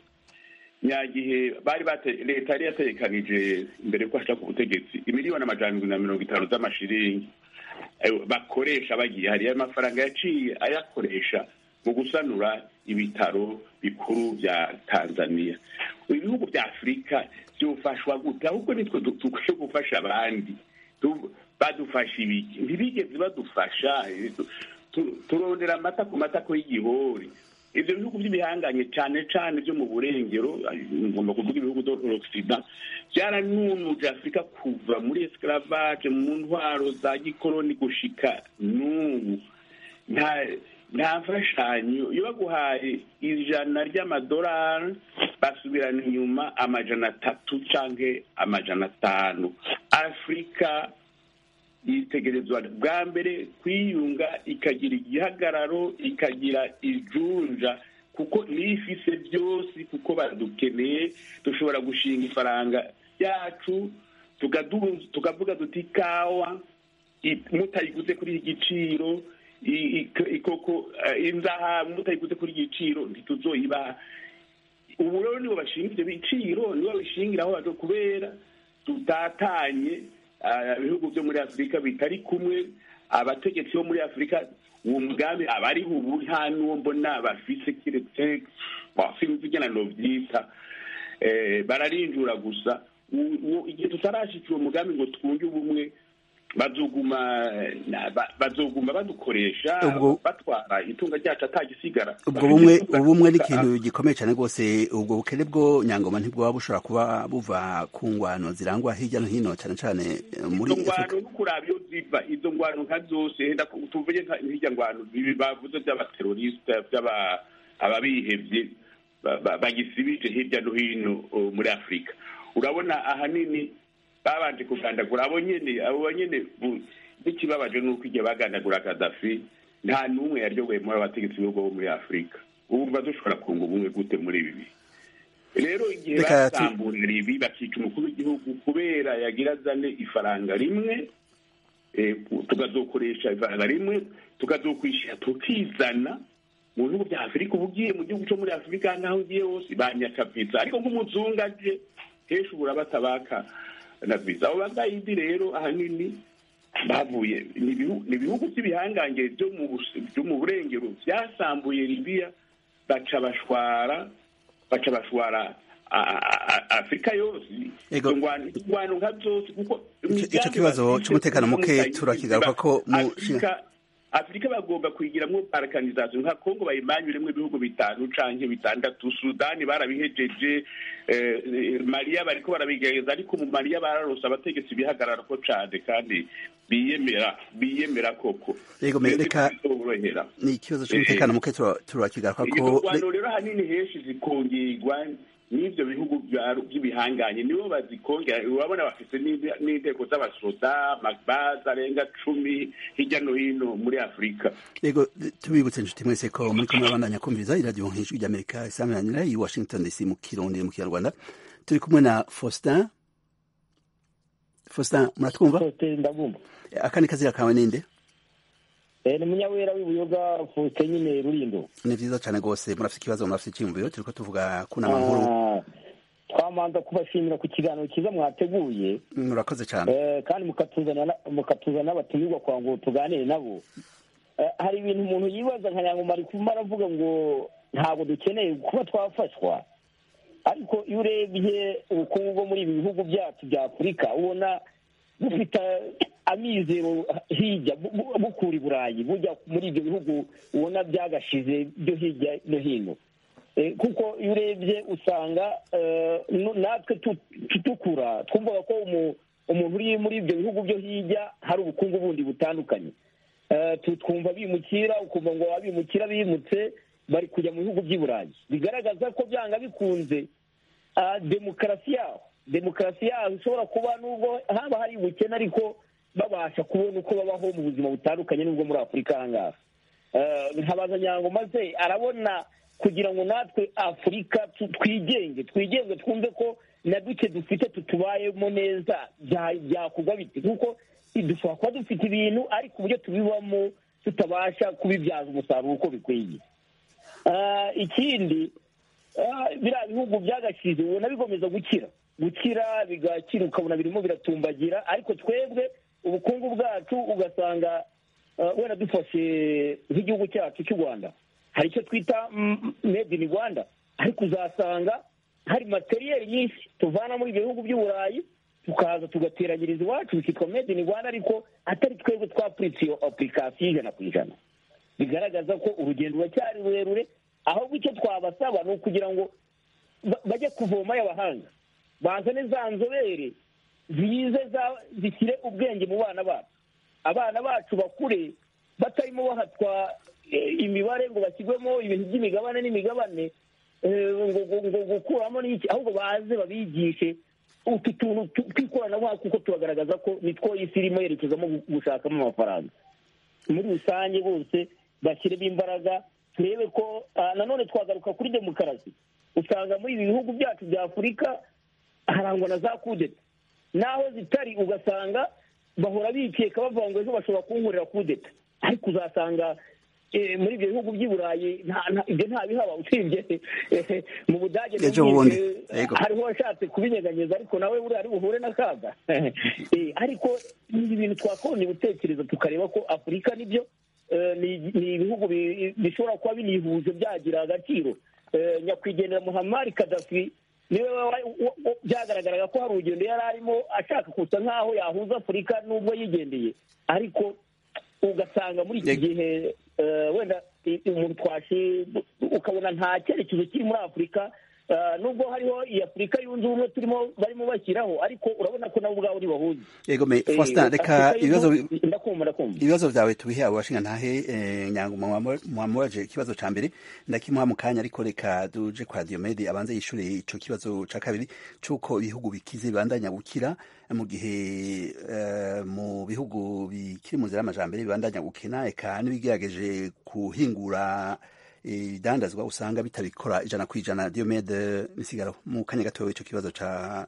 Nyagihe bari bate leta yari yatekanije imbere ko ashaka ubutegetsi imiliyoni amajana na mirongo itanu z'amashiringi bakoresha bagiye hari amafaranga yaciye ayakoresha mu gusanura ibitaro bikuru bya Tanzania. Ibihugu bya Afrika byofashwa gute? Ahubwo nitwe dukwiye gufasha abandi, badufasha ibiki ntibigeze badufasha, turondera amata ku matako y'igihori. Ibyo bihugu by'ibihanganye cyane cyane byo mu burengero, ngomba kuvuga ibihugu d'Occident, byaranunuje Afrika kuva muri esclavage mu ntwaro za gikoloni gushika n'ubu. nta nta mfashanyo iyo baguhaye ijana ry'amadolari basubirana inyuma amajana atatu canke amajana atanu. Afrika yitegerezwa bwa mbere kwiyunga ikagira igihagararo ikagira ijunja, kuko nifise byose, kuko badukeneye. Dushobora gushinga ifaranga yacu tukavuga duti kawa mutayiguze kuri igiciro, ikoko inzaha mutayiguze kuri igiciro ntituzoyibaha. Ubu rero nibo bashinga ibyo biciro, nibo bishingira aho baje, kubera tutatanye ibihugu byo muri Afrika bitari kumwe. Abategetsi bo muri Afrika uwo mugambi abari ubu nta n'uwo mbona bafise kiretse wafinze igena no byita bararinjura gusa. Igihe tutarashikira uwo mugambi ngo twunge ubumwe, bazoguma bazoguma badukoresha batwara itunga ryacu atagisigara. Ubwo bumwe ubumwe ni ikintu gikomeye cyane rwose. Ubwo bukene bwo Nyangoma ntibwo bushobora kuba buva ku ngwano zirangwa hirya no hino cyane cyane muri Afrika. Ngwano kurabyo ziva izo ngwano nka zose, henda tuvuge hirya ngwano bibi bavuze by'abateroriste by'aba ababihevye bagisibije hirya no hino muri Afrika. Urabona ahanini babanje kugandagura abo nyene abo nyene n'ikibabaje nuko igihe bagandagura Gaddafi nta numwe yaryogoye muri abategetsi b'ubwo muri Afrika. Ubu badushobora kunga ubumwe gute muri ibi? Rero igihe basamburira ibi bakica umukuru w'igihugu kubera yagira zane ifaranga rimwe, tukazokoresha ifaranga rimwe tukazokwishyira tukizana mu bihugu bya Afrika. Ubugiye mu gihugu cyo muri Afrika naho ugiye hose banyakavisa, ariko nk'umuzungu aje hesho burabatabaka na visa. Abo bagayidi rero ahanini bavuye ni ibihugu by'ibihangange byo mu byo mu burengero byasambuye Libya, baca bashwara baca bashwara Afrika yose. Ingwano nka zose, kuko icyo kibazo cy'umutekano muke turakigaruka ko mu Afrika bagomba kwigiramo balkanization. Nka Kongo bayimanyuremo ibihugu bitanu canke bitandatu, Sudani barabihejeje, Malia bariko barabigereza, ariko mu Malia bararosa abategetsi bihagarara ko cane kandi biyemera biyemera koko. Yego mereka ni ikibazo cy'umutekano muke turakigaruka ko rero hanini heshi zikongirwa n'ibyo bihugu by'ibihanganye, nibo bazikongera. Urabona bafise n'inteko z'abasoda mabaza arenga cumi hirya no hino muri Afrika. Yego tubibutse inshuti mwese ko muri kumwe abandanya kumviriza iradiyo nk'ijwi ry'Amerika isamanira i Washington D C mu Kirundi mu Kinyarwanda. Turi kumwe na Faustin. Faustin muratwumva? Faustin ndabumva. Akandi kazira kawe ninde? Eh ni munyawera w'ibuyoga Faustin nyine Rulindo. Ni vyiza cyane gose. Murafite ikibazo murafite icyumviro, turiko tuvuga kuna mahoro. Twamanza kubashimira ku kiganiro kiza mwateguye. Murakoze cyane. Eh kandi mukatuzana mukatuzana n'abatumirwa kwa ngo tuganire nabo. Hari ibintu umuntu yibaza nka Nyangoma ari kumara avuga ngo ntabwo dukeneye kuba twafashwa. ariko iyo urebye ubukungu bwo muri ibi bihugu byacu bya afurika ubona bufite amizero hirya bukura i burayi bujya muri ibyo bihugu ubona byagashize byo hirya no hino kuko iyo urebye usanga natwe tutukura twumvaga ko umuntu uri muri ibyo bihugu byo hirya hari ubukungu bundi butandukanye twumva bimukira ukumva ngo abimukira bimutse bari kujya mu bihugu by'i burayi bigaragaza ko byanga bikunze demokarasi yaho demokarasi yaho ishobora kuba nubwo haba hari ubukene ariko babasha kubona uko babaho mu buzima butandukanye n'ubwo muri afurika aha ngaha nkabaza nyango maze arabona kugira ngo natwe afurika twigenge twigenge twumve ko na duke dufite tutubayemo neza byakorwa bite kuko dushobora kuba dufite ibintu ariko uburyo tubibamo tutabasha kubibyaza umusaruro uko bikwiye ikindi biriya bihugu byagashize ubona bigomeza gukira gukira bigakira ukabona birimo biratumbagira ariko twebwe ubukungu bwacu ugasanga wenda dufashe nk'igihugu cyacu cy'u rwanda hari icyo twita made in rwanda ariko uzasanga hari materiyeri nyinshi tuvana muri ibyo bihugu by'u burayi tukaza tugateranyiriza iwacu bikitwa made in rwanda ariko atari twebwe twapuritse iyo apurikasiyo ijana ku ijana bigaragaza ko urugendo ruracyari rurerure ahubwo icyo twabasaba ni ukugira ngo bajye kuvomayo abahanga bazane za nzobere zize zishyire ubwenge mu bana bacu abana bacu bakure batarimo bahatwa imibare ngo bashyirwemo ibintu by'imigabane n'imigabane ngo gukuramo n'iki ahubwo baze babigishe utu tuntu tw'ikoranabuhanga kuko tubagaragaza ko nitwo isi irimo yerekezamo gushakamo amafaranga muri rusange bose bashyiremo imbaraga turebe ko nanone twagaruka kuri demokarasi usanga muri ibi bihugu byacu bya afurika harangwa na za kudeta naho zitari ugasanga bahora bikeka bavuga ngo ejo bashobora kunkorera kudeta ariko uzasanga muri ibyo bihugu by'i burayi ibyo ntabihaba usibye mu budage hariho washatse kubinyeganyeza ariko nawe buriya ari buhure n'akaga ariko ni ibintu twakongera gutekereza tukareba ko afurika nibyo ni ibihugu bishobora kuba binihuje byagira agaciro nyakwigendera Muammar Gaddafi niwe byagaragaraga ko hari urugendo yari arimo ashaka kusa nk'aho yahuza afurika n'ubwo yigendeye ariko ugasanga muri iki gihe wenda umuntu twashe ukabona nta cyerekezo kiri muri afurika nubwo hariho iyi afurika yunze ubumwe turimo barimo bashyiraho ariko urabona ko nabo ubwabo ntibahuze yego me Faustin reka ibibazo ibibazo byawe tubihe abo bashinga ntahe nyango mwamubaje ikibazo ca mbere ndakimuha mu kanya ariko reka duje kwa Diomede abanze yishure ico kibazo ca kabiri cuko ibihugu bikize bibandanya gukira mu gihe mu bihugu bikiri mu nzira y'amajambere bibandanya gukena eka n'ibigerageje kuhingura idandazwa usanga bitabikora ijana ku ijana. Diomede Misigaro mu kanya gatoya ico kibazo ca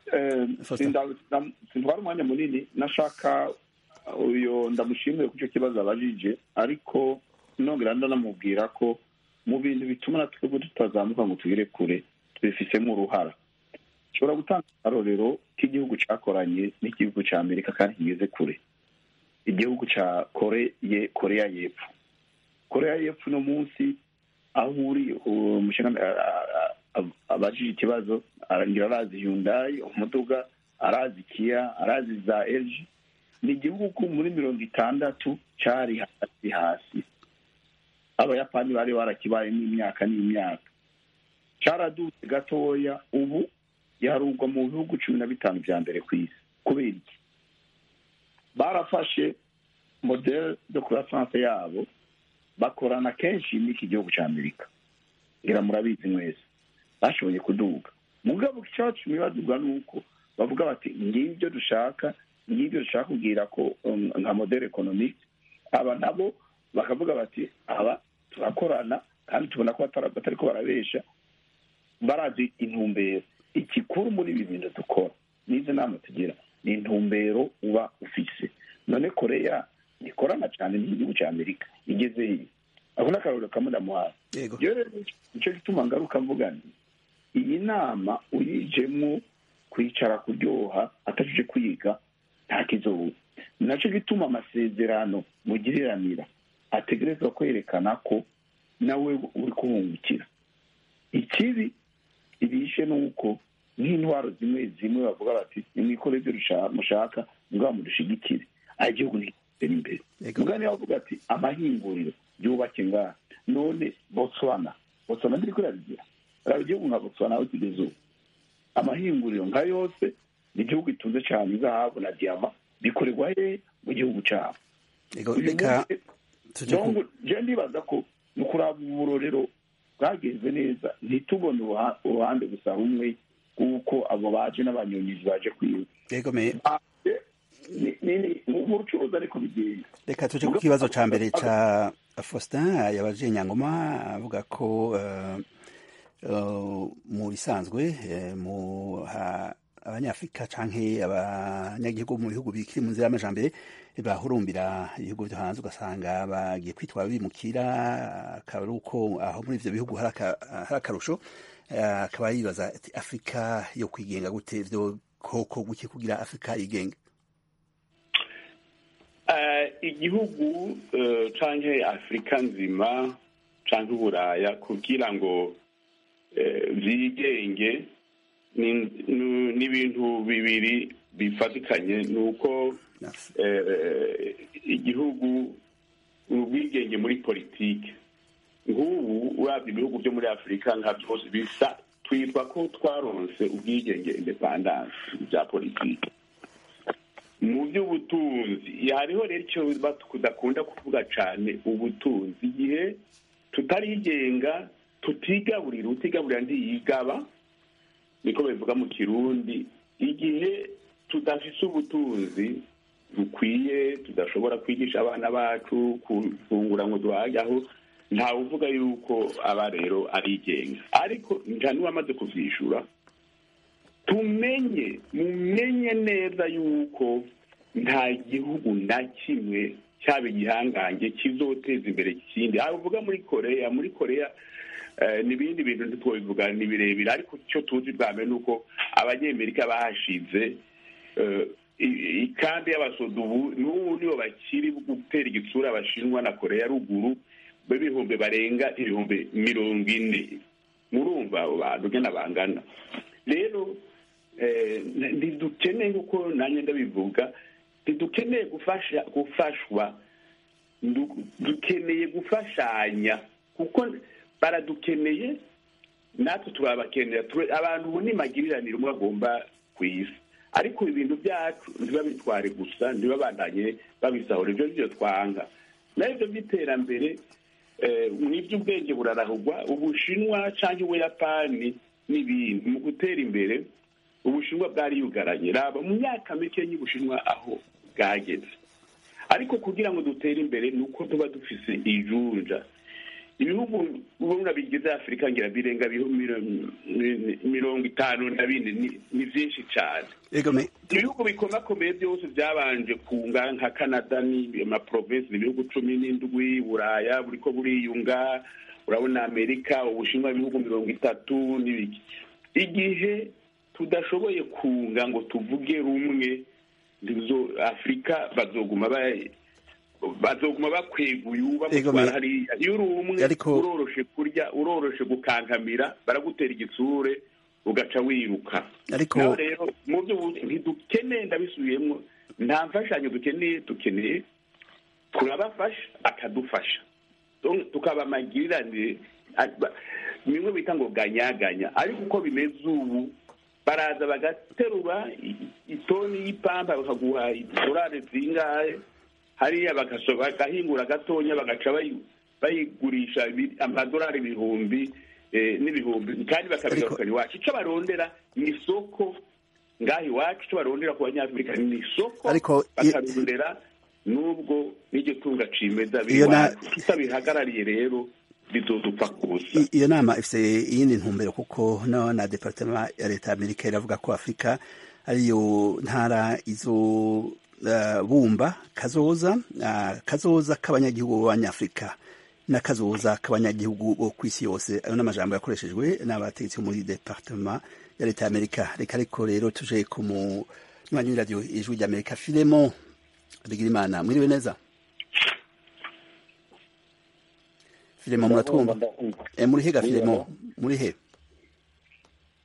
sindwara umwanya munini nashaka uyo ndamushimiye ku ico kibazo abajije ariko nongera ndanamubwira ko mu bintu bituma natwe tutazamuka ngo tugere kure tubifisemo uruhara ushobora gutanga akarorero k'igihugu cakoranye n'igihugu ca Amerika kandi kigeze kure igihugu ca Korea y'Epfo Korea y'Epfo no munsi aho uri umushinga abajije ikibazo arangira arazi Hyundai umuduga arazi Kia arazi za L G ni igihugu muri mirongo itandatu cari hasi hasi abayapani bari barakibaye n'imyaka n'imyaka caradutse gatoya ubu yarugwa mu bihugu cumi na bitanu vya mbere ku isi kubera iki barafashe model de croissance yabo bakorana kenshi n'iki gihugu ca Amerika ngira murabizi mwese bashoboye kuduga mugabo cyacu mibaduga nuko bavuga bati ngibyo dushaka ngibyo dushaka kugira ko nka model economique aba nabo bakavuga bati aba turakorana kandi tubona ko batari ko barabesha barazi intumbero ikikuru muri ibi bintu dukora nize nama tugira ni intumbero uba ufise none Korea nikorana cyane n'igihugu cya Amerika igeze iyi aho nakaroro kamuda muhara rero nicyo gituma ngaruka mvuga nti iyi nama uyijemo kwicara kuryoha atashije kwiga nta kizobu nacyo gituma amasezerano mugiriranira ategerezwa kwerekana ko nawe uri kuhungukira ikibi ibishe ni uko nk'intwaro zimwe zimwe bavuga bati nimwikore ibyo mushaka mugabo mudushigikire aho igihugu ntigitera imbere mugabo niba bavuga ati amahinguriro yubake ngaha none botswana botswana ntiriko irabigira raba igihugu nka botswana aho kigeze ubu amahinguriro nka yose ni igihugu gitunze cyane izahabu na diyama bikorerwa he mu gihugu cyabo je ndibaza ko ni ukuraba uburorero bwagenze neza ntitubone uruhande gusa rumwe kuko abo baje n'abanyonyizi baje kwiba mu bucuruzi ariko bigenda reka tuje ku kibazo ca mbere ca Faustin yabaje Nyangoma avuga ko mu bisanzwe mu abanyafrika canke abanyagihugu mu bihugu bikiri mu nzira y'amajambere bahurumbira ibihugu vyo hanze ugasanga bagiye kwitwara bimukira akaba ari uko aho muri ivyo bihugu hari akarusho akaba yibaza ati Afrika yo kwigenga gute vyo koko guke kugira Afrika yigenga igihugu canke Afrika nzima canke Uburaya kugira ngo vyigenge ni ibintu bibiri bifatikanye ni uko igihugu ubwigenge muri politike nk'ubu urabye ibihugu byo muri Afurika nka byose bisa twitwa ko twaronse ubwigenge independence bya politike mu by'ubutunzi hariho rero icyo tudakunda kuvuga cyane ubutunzi igihe tutarigenga tutigaburira utigaburira ntiyigaba niko bivuga mu Kirundi igihe tudafise ubutunzi bukwiye tudashobora kwigisha abana bacu kufungura ngo duhajyaho ntawe uvuga yuko aba rero arigenga ariko njani wamaze kuvyishura tumenye mumenye neza yuko nta gihugu na kimwe cyaba igihangange kizoteza imbere ikindi aho uvuga muri Korea muri Korea n'ibindi bintu ntitwobivuga ni birebire ariko icyo tuzi bwa mbere nuko abanyamerika bahashize ikambi y'abasodubu n'ubu nibo bakiri gutera igitsura abashinwa na Korea ruguru b'ibihumbi barenga ibihumbi mirongo ine murumva abo bantu ngena bangana rero ntidukeneye uko nanjye ndabivuga ntidukeneye gufasha gufashwa dukeneye gufashanya kuko baradukeneye natwe turabakenera abantu ubu ni magiriranire umwe agomba ku isi ariko ibintu byacu ntibabitware gusa ntibabandanye babisahura ibyo byo twanga n'ibyo by'iterambere n'iby'ubwenge burarahugwa ubushinwa cyangwa ubuyapani n'ibindi mu gutera imbere ubushinwa bwari yugaranye raba mu myaka mike y'ubushinwa aho bwageze ariko kugira ngo dutere imbere ni uko tuba dufise ijunja ibihugu ubona bigize Afrika ngira birenga mirongo itanu na bine ni byinshi cyane ibihugu bikomakomeye byose byabanje kunga nka Canada ni ama province ibihugu cumi n'indwi Buraya buriko buriyunga urabona Amerika ubushinwa ibihugu mirongo itatu n'ibiki igihe tudashoboye kunga ngo tuvuge rumwe ndizo Afrika bazoguma baye bazoguma bakweguye ubamutwara hariya iyo uri umwe uroroshe kurya uroroshe gukankamira baragutera igitsure ugaca wiruka ariko rero mu byo ntidukeneye ndabisubiyemo nta mfashanyo dukeneye dukeneye turabafasha akadufasha tukaba magiranire nimwe bita ngo ganyaganya ariko uko bimeze ubu baraza bagaterura itoni y'ipamba bakaguha idolari zingahe hariya bagahingura gatonya bagaca bayigurisha amadolari ibihumbi n'ibihumbi kandi bakabigarukana iwacu icyo barondera ni isoko ngaho iwacu icyo barondera ku banyafurika ni isoko bakarondera n'ubwo n'iryo tunga cimeza tutabihagarariye rero bizodupfa kubusa iyo nama ifite iyindi ntumbero kuko no na departement ya leta y'Amerika iravuga ko Afrika ariyo ntara izo Uh, bumba kazoza uh, kazoza k'abanyagihugu b'abanyafrika n'akazoza k'abanyagihugu bo kw'isi yose ayo n'amajambo yakoreshejwe n'abategetsi muri departement ya leta y'Amerika reka ariko rero tuje ku munywanyi w'iradiyo ijwi ry'Amerika Filemon Bigirimana mwiriwe neza Filemon muratwumva eh muri hega Filemon muri he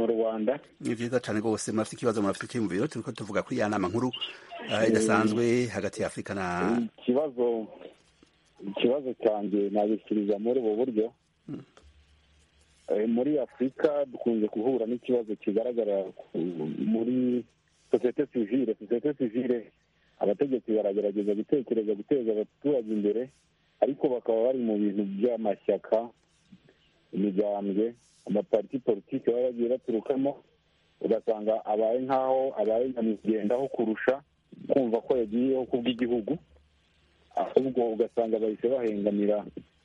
mu rwanda. Ni vyiza cane rwose. Murafite ikibazo, murafite icyiyumviro? turiko tuvuga kuri ya nama nkuru idasanzwe hagati ya Afurika na ikibazo ikibazo cyanjye nabishyiriza muri ubu buryo. Muri Afurika dukunze guhura n'ikibazo kigaragara muri sosiyete sivile. Sosiyete sivile abategetsi baragerageza gutekereza guteza abaturage imbere, ariko bakaba bari mu bintu by'amashyaka, imigambwe, amaparti politiki baba bagiye baturukamo, ugasanga abaye nk'aho abaye nyamwigendaho kurusha kumva ko yagiyeho kubw'igihugu, ahubwo ugasanga bahise bahengamira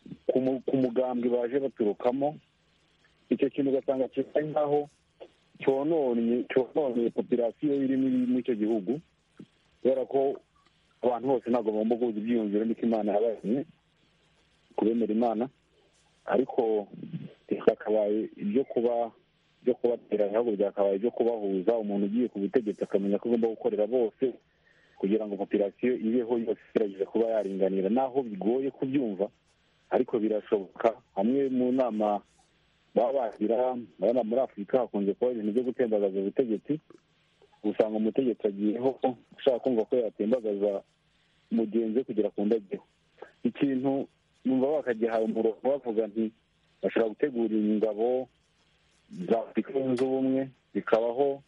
ku mugambwe baje baturukamo. Icyo kintu ugasanga kibaye nk'aho cyononye cyononye populasiyo iri muri icyo gihugu, kubera ko abantu bose ntabwo bagomba guhuza ibyiyumviro niko Imana yabaremye, kubemera Imana, ariko byakabaye ibyo kuba byo kubateranya, ahubwo byakabaye ibyo kubahuza. Umuntu ugiye ku butegetsi akamenya ko agomba gukorera bose kugira ngo populasiyo ibeho yose igerageza kuba yaringanira, naho bigoye kubyumva ariko birashoboka. Hamwe mu nama baba bagira abana muri Afurika hakunze kuba ibintu byo gutembagaza ubutegetsi, usanga umutegetsi agiyeho ushaka kumva ko yatembagaza mugenzi we kugira ngo ajyeho. Ikintu numva bakagihaye umurongo bavuga nti bashobora gutegura ingabo za Afurika yunze ubumwe zikabaho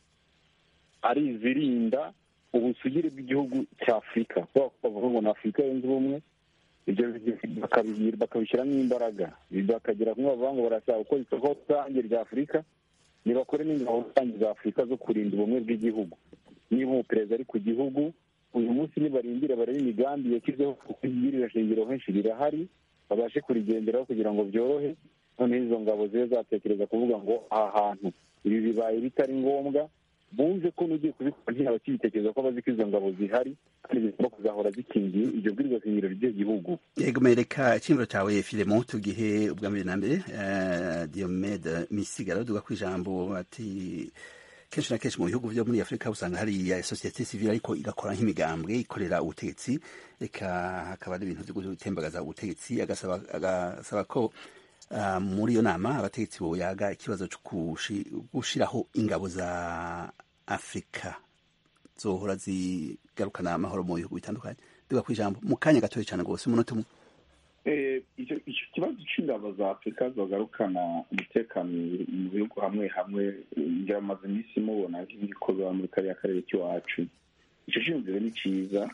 ari izirinda ubusugire bw'igihugu cya Afurika, kubera ko bavuga ngo ni Afurika yunze ubumwe, ibyo bakabishyiramo imbaraga, bakagira kumwe bavuga ngo barashaka gukora isoko rusange rya Afurika, ntibakore n'ingabo rusange za Afurika zo kurinda ubumwe bw'igihugu. Niba umuperezida ari ku gihugu uyu munsi nibarindira barebe imigambi yashyizeho kuko ibirira shingiro henshi birahari, babashe kurigenderaho kugira ngo byorohe. Noneho izo ngabo zibe zatekereza kuvuga ngo aha hantu ibi bibaye bitari ngombwa, bumve ko n'ugiye kubikora ntiyaba akibitekereza ko bazi ko izo ngabo zihari kandi zigomba kuzahora zikingiye iryo bwirizwa shingiro ry'igihugu. Yego, mereka icyumviro cyawe Filemo, tugihe ubwa mbere na mbere Diomede Misigaro duga ku ijambo ati kenshi na kenshi mu bihugu byo muri Afurika usanga hari ya societe civile ariko igakora nk'imigambwe ikorera ubutegetsi, reka hakaba ari ibintu byo gutembagaza ubutegetsi. Agasaba agasaba ko uh, muri iyo nama abategetsi bo yaga ikibazo cyo gushiraho ingabo za Afurika zohora zigarukana amahoro mu bihugu bitandukanye. Duga ku ijambo mu kanya gatoya cyane rwose, umunota umwe. icyo kibazo cy'ingabo za Afurika zogarukana umutekano mu bihugu hamwe hamwe ngira amaze iminsi mubona nk'ibikorwa muri kariya karere k'iwacu. Icyo cyumviro ni cyiza,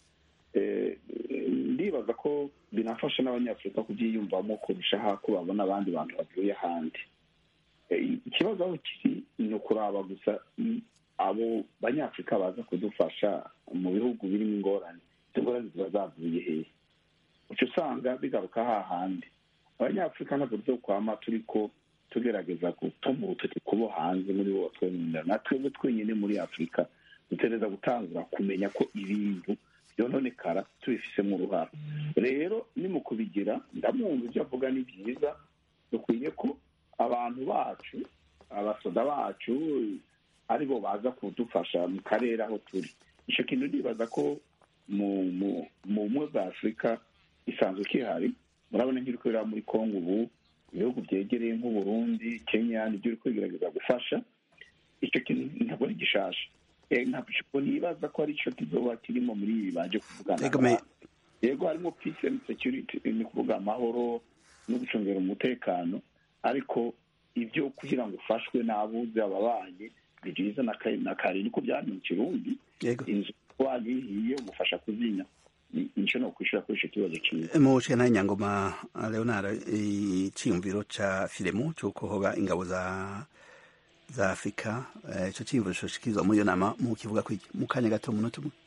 ndibaza ko binafasha n'abanyafurika kubyiyumvamo kurushaho ko babona abandi bantu bavuye ahandi. Ikibazo aho kiri ni ukuraba gusa abo banyafurika baza kudufasha mu bihugu birimo ingorane, izo ngorane ziba zavuye hehe? Uca usanga bigaruka hahandi abanyafurika ntabwo byo kwama turi ko tugerageza gutuma urutoki kubo hanze muri bo twenyine, na twebwe twenyine muri Afurika dutereza gutangura kumenya ko ibintu byononekara tubifisemo uruhara. Rero ni mu kubigira ndamwumva ibyo avuga ni byiza, dukwiye ko abantu bacu abasoda bacu aribo baza kudufasha mu karere aho turi. Icyo kintu ndibaza ko mu mu bumwe bwa Afurika isanzwe kihari. Murabona nk'iri kubera muri Kongo ubu ibihugu byegereye nk'Uburundi, Kenya nibyo uri kwigerageza gufasha. Icyo kintu ntabwo ari gishasha, ntabwo nibaza ko ari cyo kizoba kirimo muri ibi baje kuvugana. Yego harimo peace and security, ni kuvuga amahoro no gucungera umutekano, ariko ibyo kugira ngo ufashwe n'abuze ababanye ni byiza na kare niko byari mu Kirundi. Inzu wagiye umufasha kuzinya incho no kwishura kuri icyo kibazo kimwe. Mu cena Nyangoma Leonard, iciyumviro ca Filemo cyuko hoba ingabo za za Afurika, icyo cyiyumviro cyoshikizwa muri iyo nama mu kivuga ko mu kanya gato umunota umwe.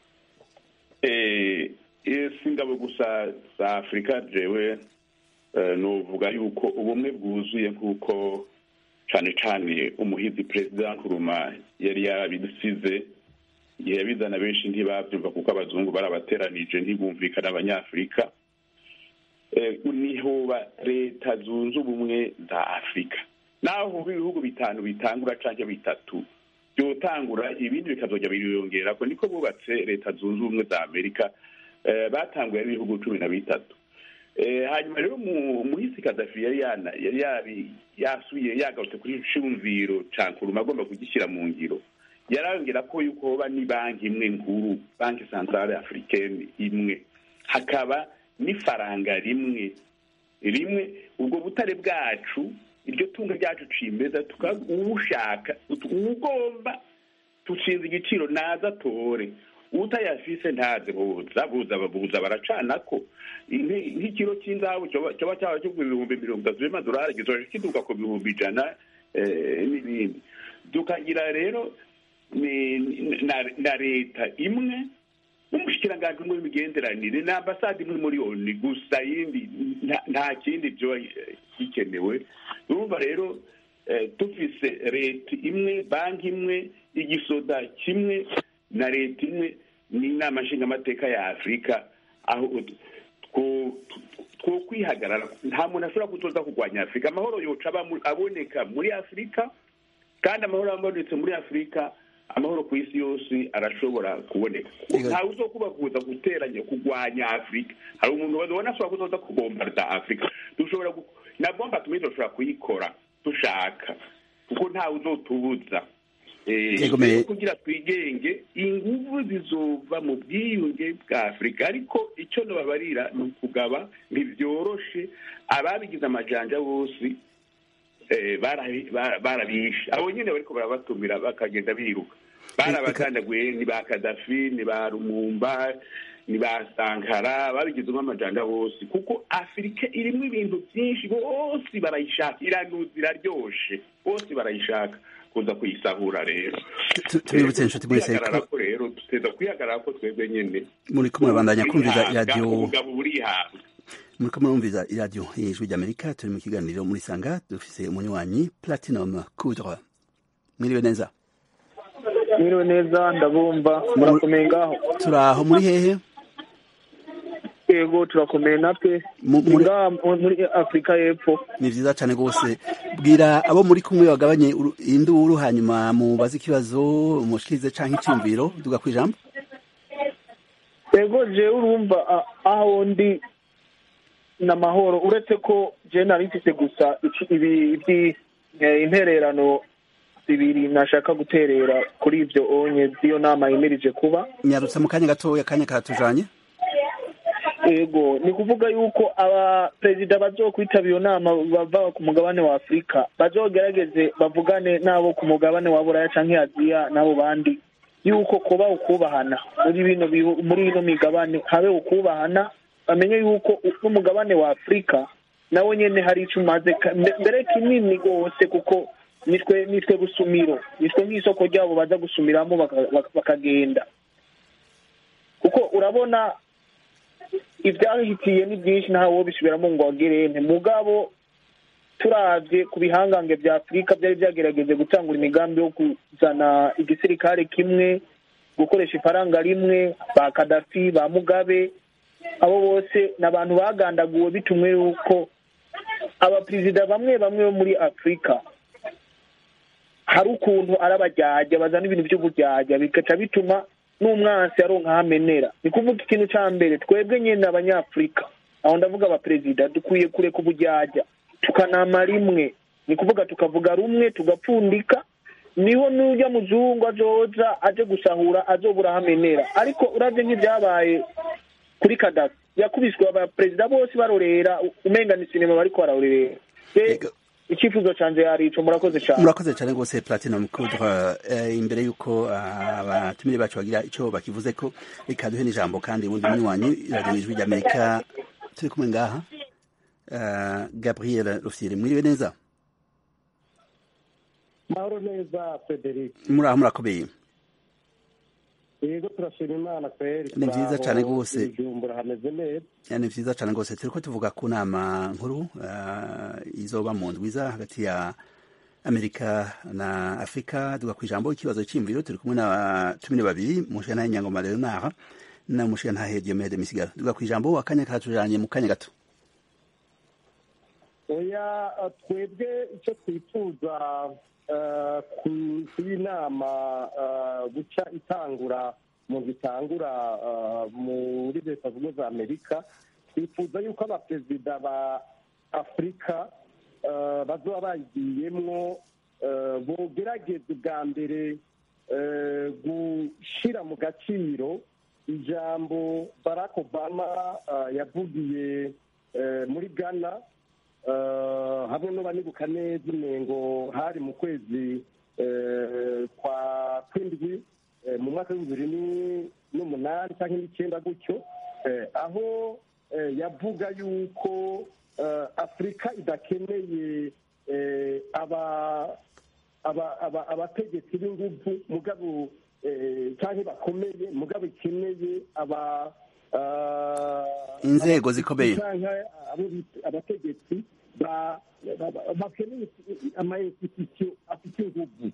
Eh, si ingabo gusa za Afurika, jewe nuvuga yuko ubumwe bwuzuye nk'uko cane cane umuhizi President Nkuruma yari yarabidusize yabizana benshi ntibabyumva kuko abazungu barabateranije ntibumvikana abanyafurika. Niho leta zunze ubumwe za Afurika naho ibihugu bitanu bitangura canke bitatu byotangura ibindi bikazojya biriyongera ko niko bubatse leta zunze ubumwe za Amerika. Batanguye ibihugu cumi na bitatu hanyuma rero umuhisi Kadafi yari yari yasubiye yagarutse kuri cyumviro cankuruma agomba kugishyira mu ngiro yarangera ko yuko hoba ni banki imwe nkuru banki centrale africaine imwe hakaba n'ifaranga rimwe rimwe ubwo butare bwacu iryo tunga ryacu cimeza tukagushaka ugomba tushinze igiciro naza tore utayafise ntaze buza buza babuza baracanako nk'ikiro cy'inzahabu cyoba cyaba cyo ibihumbi mirongo itatu y'amadolari gizoje kiduka ku bihumbi ijana n'ibindi dukagira rero na leta imwe n'umushikiranganji umwe w'imigenderanire na ambasade imwe muri oni gusa yindi nta kindi byo gikenewe urumva rero tufise leta imwe banki imwe igisoda kimwe na leta imwe n'inama nshingamateka ya afurika aho two kwihagarara nta muntu ashobora kutoza kurwanya afurika amahoro yoca aboneka muri afurika kandi amahoro abonetse muri afurika amahoro ku isi yose arashobora kuboneka ntawe uzokuba kuza guteranya kurwanya afurika hari umuntu babona ashobora kuzoza kubombarda afurika dushobora na bomba tumizo dushobora kuyikora dushaka kuko ntawe uzotubuza kugira twigenge inguvu zizova mu bwiyunge bwa afurika ariko icyo nababarira ni ukugaba ntibyoroshe ababigize amajanja bose barabishe abo nyine bariko barabatumira bakagenda biruka barabakandaguye ni ba Kadafi ni ba Lumumba ni ba Sankara babigizemo amajanja bose kuko afurika irimo ibintu byinshi bose barayishaka iranuzi iraryoshe bose barayishaka kuza kuyisahura rero tubibutse inshuti mwese ko rero tuteza kwihagarara ko twebwe nyene muri kumwe bandanya kumviza radio ubugabo buri hafi muri kumwe mwumviza radio y'ijwi ry'Amerika turi mu kiganiro muri sanga dufise umunywanyi Platinum Coudre mwiriwe neza mwiriwe neza ndabumva murakomeye ngaho turaho muri hehe yego turakomeye nape muri Afrika y'Epfo ni vyiza cyane gose bwira abo muri kumwe bagabanye induru hanyuma mubaze ikibazo mushikirize canke icimviro duga kwijambo yego je urumva aho ndi na mahoro uretse ko je nari mfise gusa ibi ibi intererano bibiri nashaka guterera kuri ivyo onye byo nama yemerije kuba nyarutse mu kanya gato ya kanya karatujanye ego ni kuvuga yuko aba perezida bazokwitaba iyo nama bava ku mugabane wa Afrika bazogerageze bavugane nabo ku mugabane wa Buraya canke Aziya nabo bandi yuko kuba ukubahana muri bino muri ino migabane habe ukubahana bamenye yuko umugabane wa Afrika nawo nyene hari ico maze mbere kinini gose kuko nitwe nitwe gusumiro nitwe nk'isoko ryabo baza gusumiramo bakagenda kuko urabona ibyahitiye ni byinshi ntawo bisubiramo ngo wagerente mugabo turavye ku bihangange vya Afrika byari byagerageze gutangura imigambi yo kuzana igisirikare kimwe gukoresha ifaranga rimwe ba Kadafi ba Mugabe abo bose n'abantu bagandaguwe bitumwe yuko abaperezida bamwe bamwe bo muri Afrika hari ukuntu arabajyajya bazana ibintu by'ubujyajya bikaca bituma n'umwansi aronka hamenera ni kuvuga ikintu ca mbere twebwe nyene abanyafrika aho ndavuga abaperezida dukwiye kureka ubujyajya tukanama rimwe ni kuvuga tukavuga rumwe tugapfundika niho n'urya muzungu azoza aje gusahura azobura hamenera ariko uravye nk'ibyabaye kuri Kadafi yakubiswe abaperezida bose barorera umenga ni sinema bariko bararorera icyifuzo canje yari ico murakoze cyane murakoze cyane gose Platinum Coudre imbere yuko abatumire bacu bagira ico bakivuze ko reka duhe n'ijambo kandi ubundi munywanyi radio y'ijwi ry'Amerika turi kumwe ngaha Gabriel Rufyiri mwiriwe neza mahoro neza Frederic muraho murakomeye yego turashima Imana kweri ni vyiza cyane gose ijumbura hameze neza ni vyiza cyane gose turiko tuvuga ku nama nkuru uh, izoba mu ndwiza hagati ya Amerika na Afrika duga kwijambo ikibazo c'imviro turi kumwe na tumine babiri mushana Nyangoma Leonard na mushana Hediyo Mede Misigaro duga kwijambo akanya karatujanye mu kanya gato oya twebwe ico twifuza ku inama guca itangura mu gitangura muri leta zunze za Amerika twifuza yuko abaperezida ba afurika bazoba bayigiyemwo bogerageza ubwa mbere gushyira mu gaciro ijambo barack obama yavugiye muri ghana hamwe n'abanibuka neza inengo hari mu kwezi kwa kwindwi mu mwaka w'ibihumbi bibiri n'umunani cyangwa n'icyenda gutyo aho yavuga yuko afurika idakeneye abategetsi b'ingufu mugabo cyangwa bakomeye mugabo ikeneye aba inzego zikomeye abategetsi bakeneye ama institution afite ingufu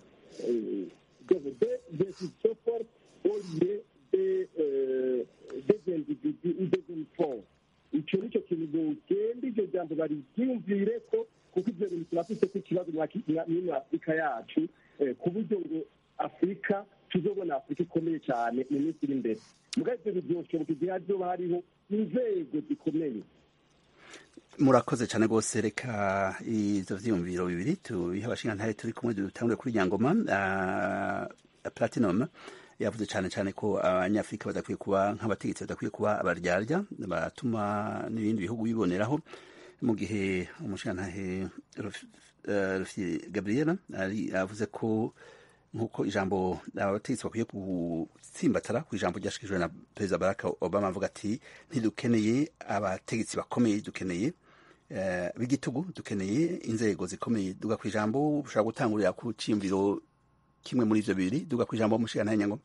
des support au lieu des individus ou des uniformes. Icyo ni cyo kintu genda iryo jambo baribyumvire ko kuko ibyo bintu turafite ko ikibazo muri afurika yacu ku buryo ngo afurika tuzobona afurika ikomeye cyane mu minsi iri imbere mugabo ibyo bibyoshoboka igihe hazoba hariho inzego zikomeye. Murakoze cyane rwose, reka ivyo vyiyumviro bibiri tubihe abashingantahe turi kumwe dutangure kuri Ryangoma. uh, Platinum yavuze cyane cyane ko abanyafurika badakwiye kuba nk'abategetsi, badakwiye kuba abaryarya batuma n'ibindi bihugu biboneraho, mu gihe umushingantahe Rufyiri Gabriela yavuze ko nk'uko ijambo abategetsi bakwiye gutsimbatara ku ijambo ryashikijwe na Perezida Barack Obama avuga ati ntidukeneye abategetsi bakomeye, dukeneye b'igitugu, dukeneye inzego zikomeye. Duga ku ijambo ushobora gutangurira ku ciyumviro kimwe muri ivyo bibiri. Duga ku ijambo umushingantahe Nyangoma.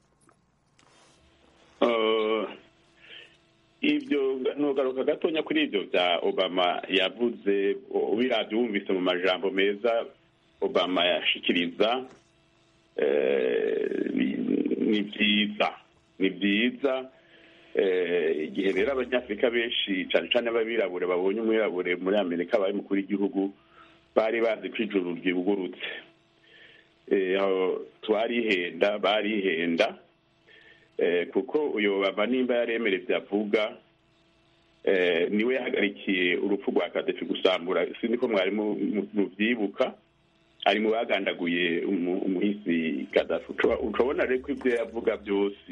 Ibyo nugaruka gatonya kuri ibyo bya Obama yavuze, ubiravye wumvise mu majambo meza Obama yashikiriza, ni byiza ni byiza igihe rero abanyafurika benshi cyane cyane ababirabure babonye umwirabure muri Amerika bari mukuru w'igihugu bari bazi ko ijuru ryugurutse, twarihenda barihenda kuko uyu Obama nimba yaremere byavuga niwe yahagarikiye urupfu rwa Gaddafi gusambura, sinzi ko mwari mubyibuka, ari mu bagandaguye umuhisi Gaddafi. Ucabona rero ko ibyo yavuga byose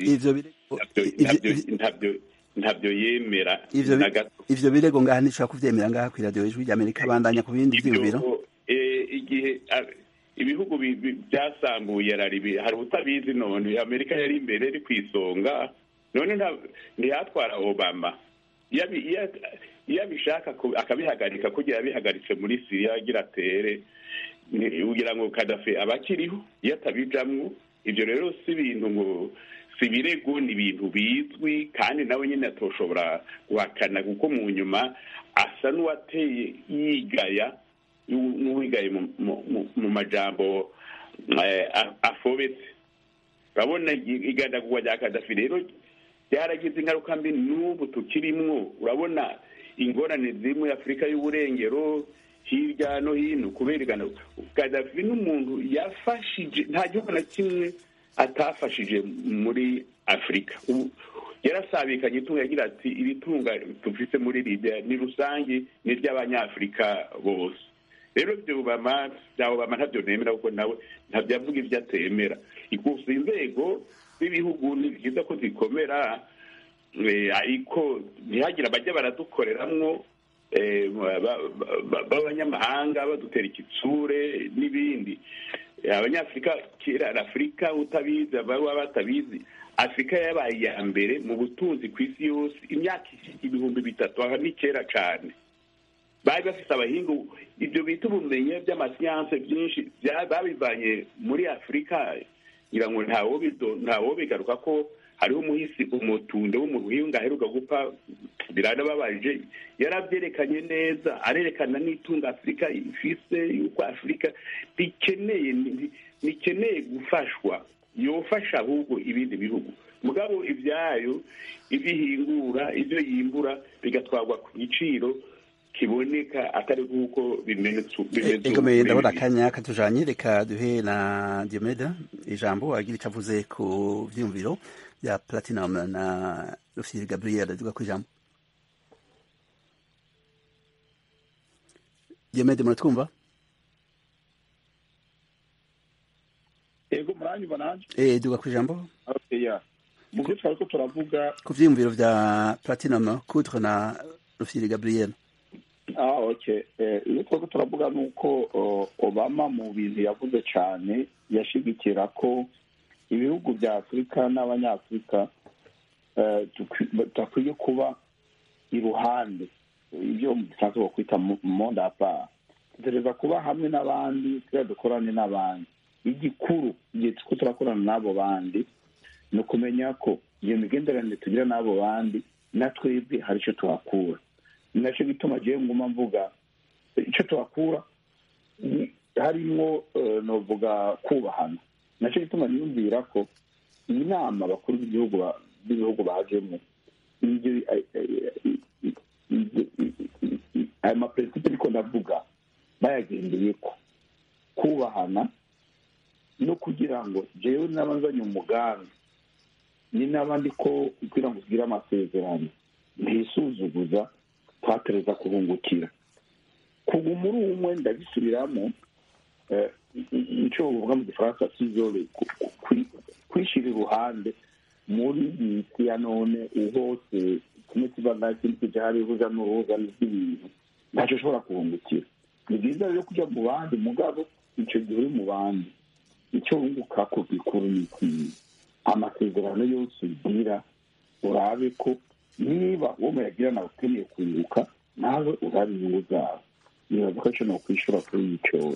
ntabyo yemera na gato. Ivyo birego ngaha nishobora kuvyemera ngaha kuri radio y'Ijwi ry'Amerika, bandanya ku bindi vyiyumviro. Igihe ibihugu byasambuye hari utabizi, none Amerika yari imbere iri kwisonga, none ntiyatwara Obama. Iyo abishaka akabihagarika kugira abihagaritse muri Syria agira atere ugira ngo Gaddafi abakiriho, iyo atabijamwo ibyo rero si ibintu ngo si birego, ni ibintu bizwi kandi nawe nyine atoshobora guhakana, kuko mu nyuma asa n'uwateye yigaya n'uwigaye mu majambo afobetse. urabona igandagurwa rya Gaddafi rero byaragize ingaruka mbi n'ubu tukirimwo. urabona ingorane zimwe Afurika y'uburengero hirya no hino kubera Gaddafi n'umuntu yafashije, nta gihugu na kimwe atafashije muri Afurika. yarasabikanye itunga yagira ati ibitunga tufise muri Libya ni rusange ni ry'abanyafurika bose. rero byo Obama bya Obama ntabyo nemera kuko nawe ntabyo avuga ibyo atemera. ikusi inzego z'ibihugu ni byiza ko zikomera, ariko ntihagira abajya baradukoreramwo b'abanyamahanga badutera ikitsure n'ibindi. abanyafurika kera Afurika utabizi baba batabizi, Afurika yabaye iya mbere mu butunzi ku isi yose imyaka ibihumbi bitatu, aha ni kera cyane. bari bafite abahingu ibyo bita ubumenyi by'amasiyanse byinshi babivanye muri Afurika. ngira ngo ntawo bigaruka ko hariho umuhisi umutunde w'umuhinga aheruka gupfa, biranababaje. yarabyerekanye neza, arerekana n'itunga Afurika ifise, yuko Afurika bikeneye nikeneye gufashwa, yofasha ahubwo ibindi bihugu. mugabo ibyayo ibihingura ibyo yimbura bigatwarwa ku giciro kiboneka atari kuko bimenetse. Egomeye ndabona akanya katujanye, reka duhe na Diomeda ijambo agira icyo avuze ku vyumviro bya Platinum na Rufyiri Gabriel. duga ku ijambo. Diomede muratwumva? ego muranyumva nanje eh duga kwijambo. Okay ya mu byo twariko turavuga ku vyiyumviro vya Platinum Coudre na Rufyiri Gabriel. ah okay eh iyo twariko turavuga nuko Obama mu bintu yavuze cyane yashigikira ko ibihugu bya Afurika n'abanyafurika takwiye kuba iruhande ibyo musanzwe kwita monde à part tugereza kuba hamwe n'abandi tujya dukorane n'abandi igikuru igihe tuko turakorana n'abo bandi ni ukumenya ko iyo migenderanire tugira n'abo bandi na twebwe hari icyo tuhakura ni nacyo gituma jewe nguma mvuga icyo tuhakura harimo novuga kubahana nacyo gituma niyumvira ko iyi nama bakuru b'igihugu b'ibihugu bajemo aya maperesipe ariko ndavuga bayagendeye ko kubahana no kugira ngo jewe n'abazanye umugambi ni n'abandi ko kugira ngo tugire amasezerano ntisuzuguza twatereza kubungukira kuguma uri umwe ndagisubiramo icyo uvuga mu gifaransa sizore kwishira iruhande muri iyi si ya none hose kimwe kiba nakindi kija hari uruza n'uruza n'ibintu ntacyo ushobora kubungukira ni byiza rero kujya mu bandi mugabo icyo gihe uri mu bandi icyo wunguka ko gikuru ni iki amasezerano yose ugira urabe ko niba uwo muyagira nawe ukeneye kunguka nawe urabe inyungu zawe nibaza ko no kwishura kuri icyo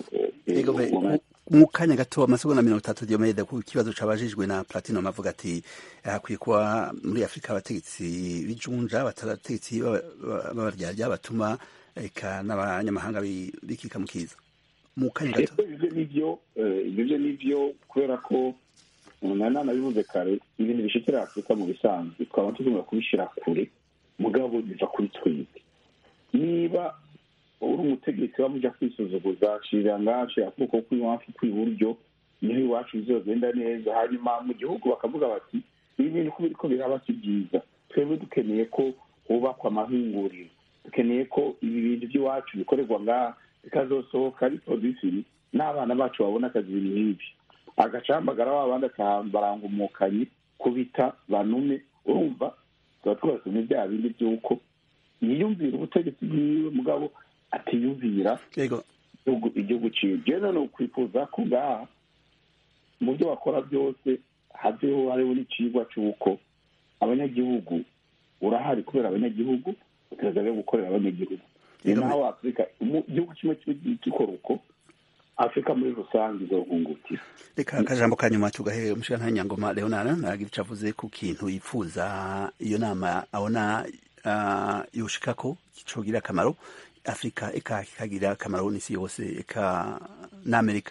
mu kanya gato amasegonda mirongo itatu Diomede ku kibazo cabajijwe na Platinum avuga ati hakwiye kuba muri Afurika abategetsi bijunja batarategetsi babaryarya batuma eka n'abanyamahanga bikika mu kiza mu kanya gato ibyo nivyo ibyo nivyo kubera ko umunana nabivuze kare ibintu bishikira Afurika mu bisanzwe twaba tugomba kubishira kure mugabo biva kuri twebwe niba uri umutegetsi bamuja kwisuzuguza shira ngace akuko kwiwacu kw'iburyo niho iwacu bizogenda neza hanyuma mu gihugu bakavuga bati ibi bintu ko biriko biraba si byiza twebwe dukeneye ko hubakwa amahinguriro dukeneye ko ibi bintu by'iwacu bikorerwa ngaha bikazosohoka ari production n'abana bacu babona akazi ibintu nk'ibi agacambagara w'abandi akabaranga umukanyi kubita banume urumva tuba twasomye bya bindi by'uko yiyumvira ubutegetsi bwiwe mugabo atiyumvira igihugu ciwe jewe none ukwifuza ko ngaha mu byo bakora byose haveho hariho n'icigwa c'uko abanyagihugu urahari kubera abanyagihugu utegerezwa gukorera abanyagihugu ni naho Afurika igihugu kimwe gikora uko Afrika muri rusange izohungukira. Reka akajambo kanyuma tugahe umushikana Nyangoma Leonard nagira ico avuze ku kintu yifuza iyo nama abona uh, yoshikako kicogira akamaro Afrika eka kikagira akamaro n'isi yose eka n'Amerika.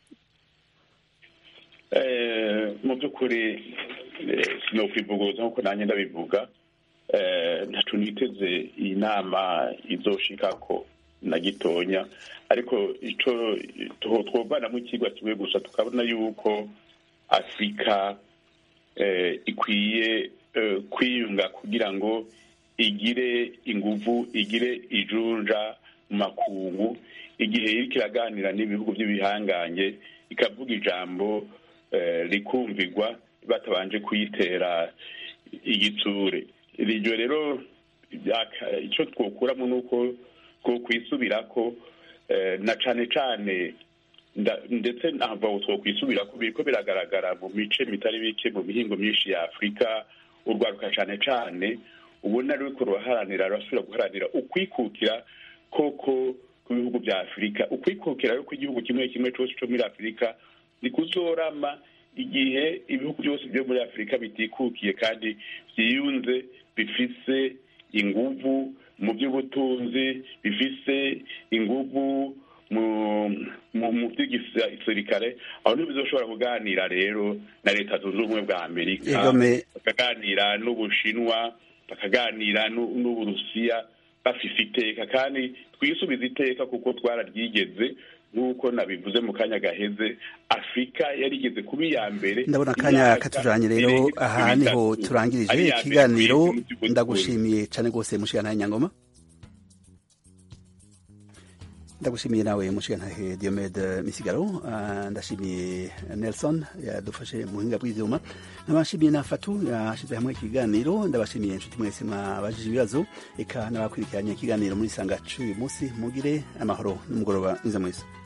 Eh mu byukuri no kwivuguza nkuko nanye ndabivuga eh ntacu niteze iyi nama izoshikako na gitonya ariko ico twobana mu kigwa kimwe gusa tukabona yuko Afrika eh ikwiye eh, kwiyunga kugira ngo igire inguvu igire ijunja mu makungu igihe irikiraganira n'ibihugu by'ibihanganye ikavuga ijambo eh, rikumvirwa batabanje kuyitera igitsure iryo rero ico twokuramo nuko ko kwisubirako na cane cane ndetse nava utwo kwisubirako biriko biragaragara mu mice mitari bike mu mihingo myinshi ya Afrika urwaruka cane cane ubona ruri kuruharanira rasubira guharanira ukwikukira koko ku bihugu bya Afrika ukwikukira rero kw'igihugu kimwe kimwe cyose cyo muri Afrika nikuzorama igihe ibihugu byose byo muri Afrika bitikukiye kandi byiyunze bifise inguvu mu by'ubutunzi bifise inguvu mu mu by'igisirikare aho nibizoshobora kuganira rero na leta zunze ubumwe bwa Amerika bakaganira n'Ubushinwa bakaganira n'Uburusiya bafise iteka kandi twisubiza iteka kuko twararyigeze nk'uko nabivuze mu kanya gaheze Afrika yarigeze kuba iya mbere ndabona akanya katujanye rero aha niho turangirije ikiganiro ndagushimiye cyane rwose mushikana Nyangoma ndagushimiye nawe mushigantahe Diomede Misigaro, uh, ndashimiye Nelson yadufashe mu buhinga bw'ivyuma, nabashimiye na Fatu yashize hamwe ikiganiro, ndabashimiye inshuti mwese mwabajije ibibazo eka n'abakurikiranye ikiganiro muri sanga cy'uyu munsi. Mugire amahoro n'umugoroba mwiza mwese.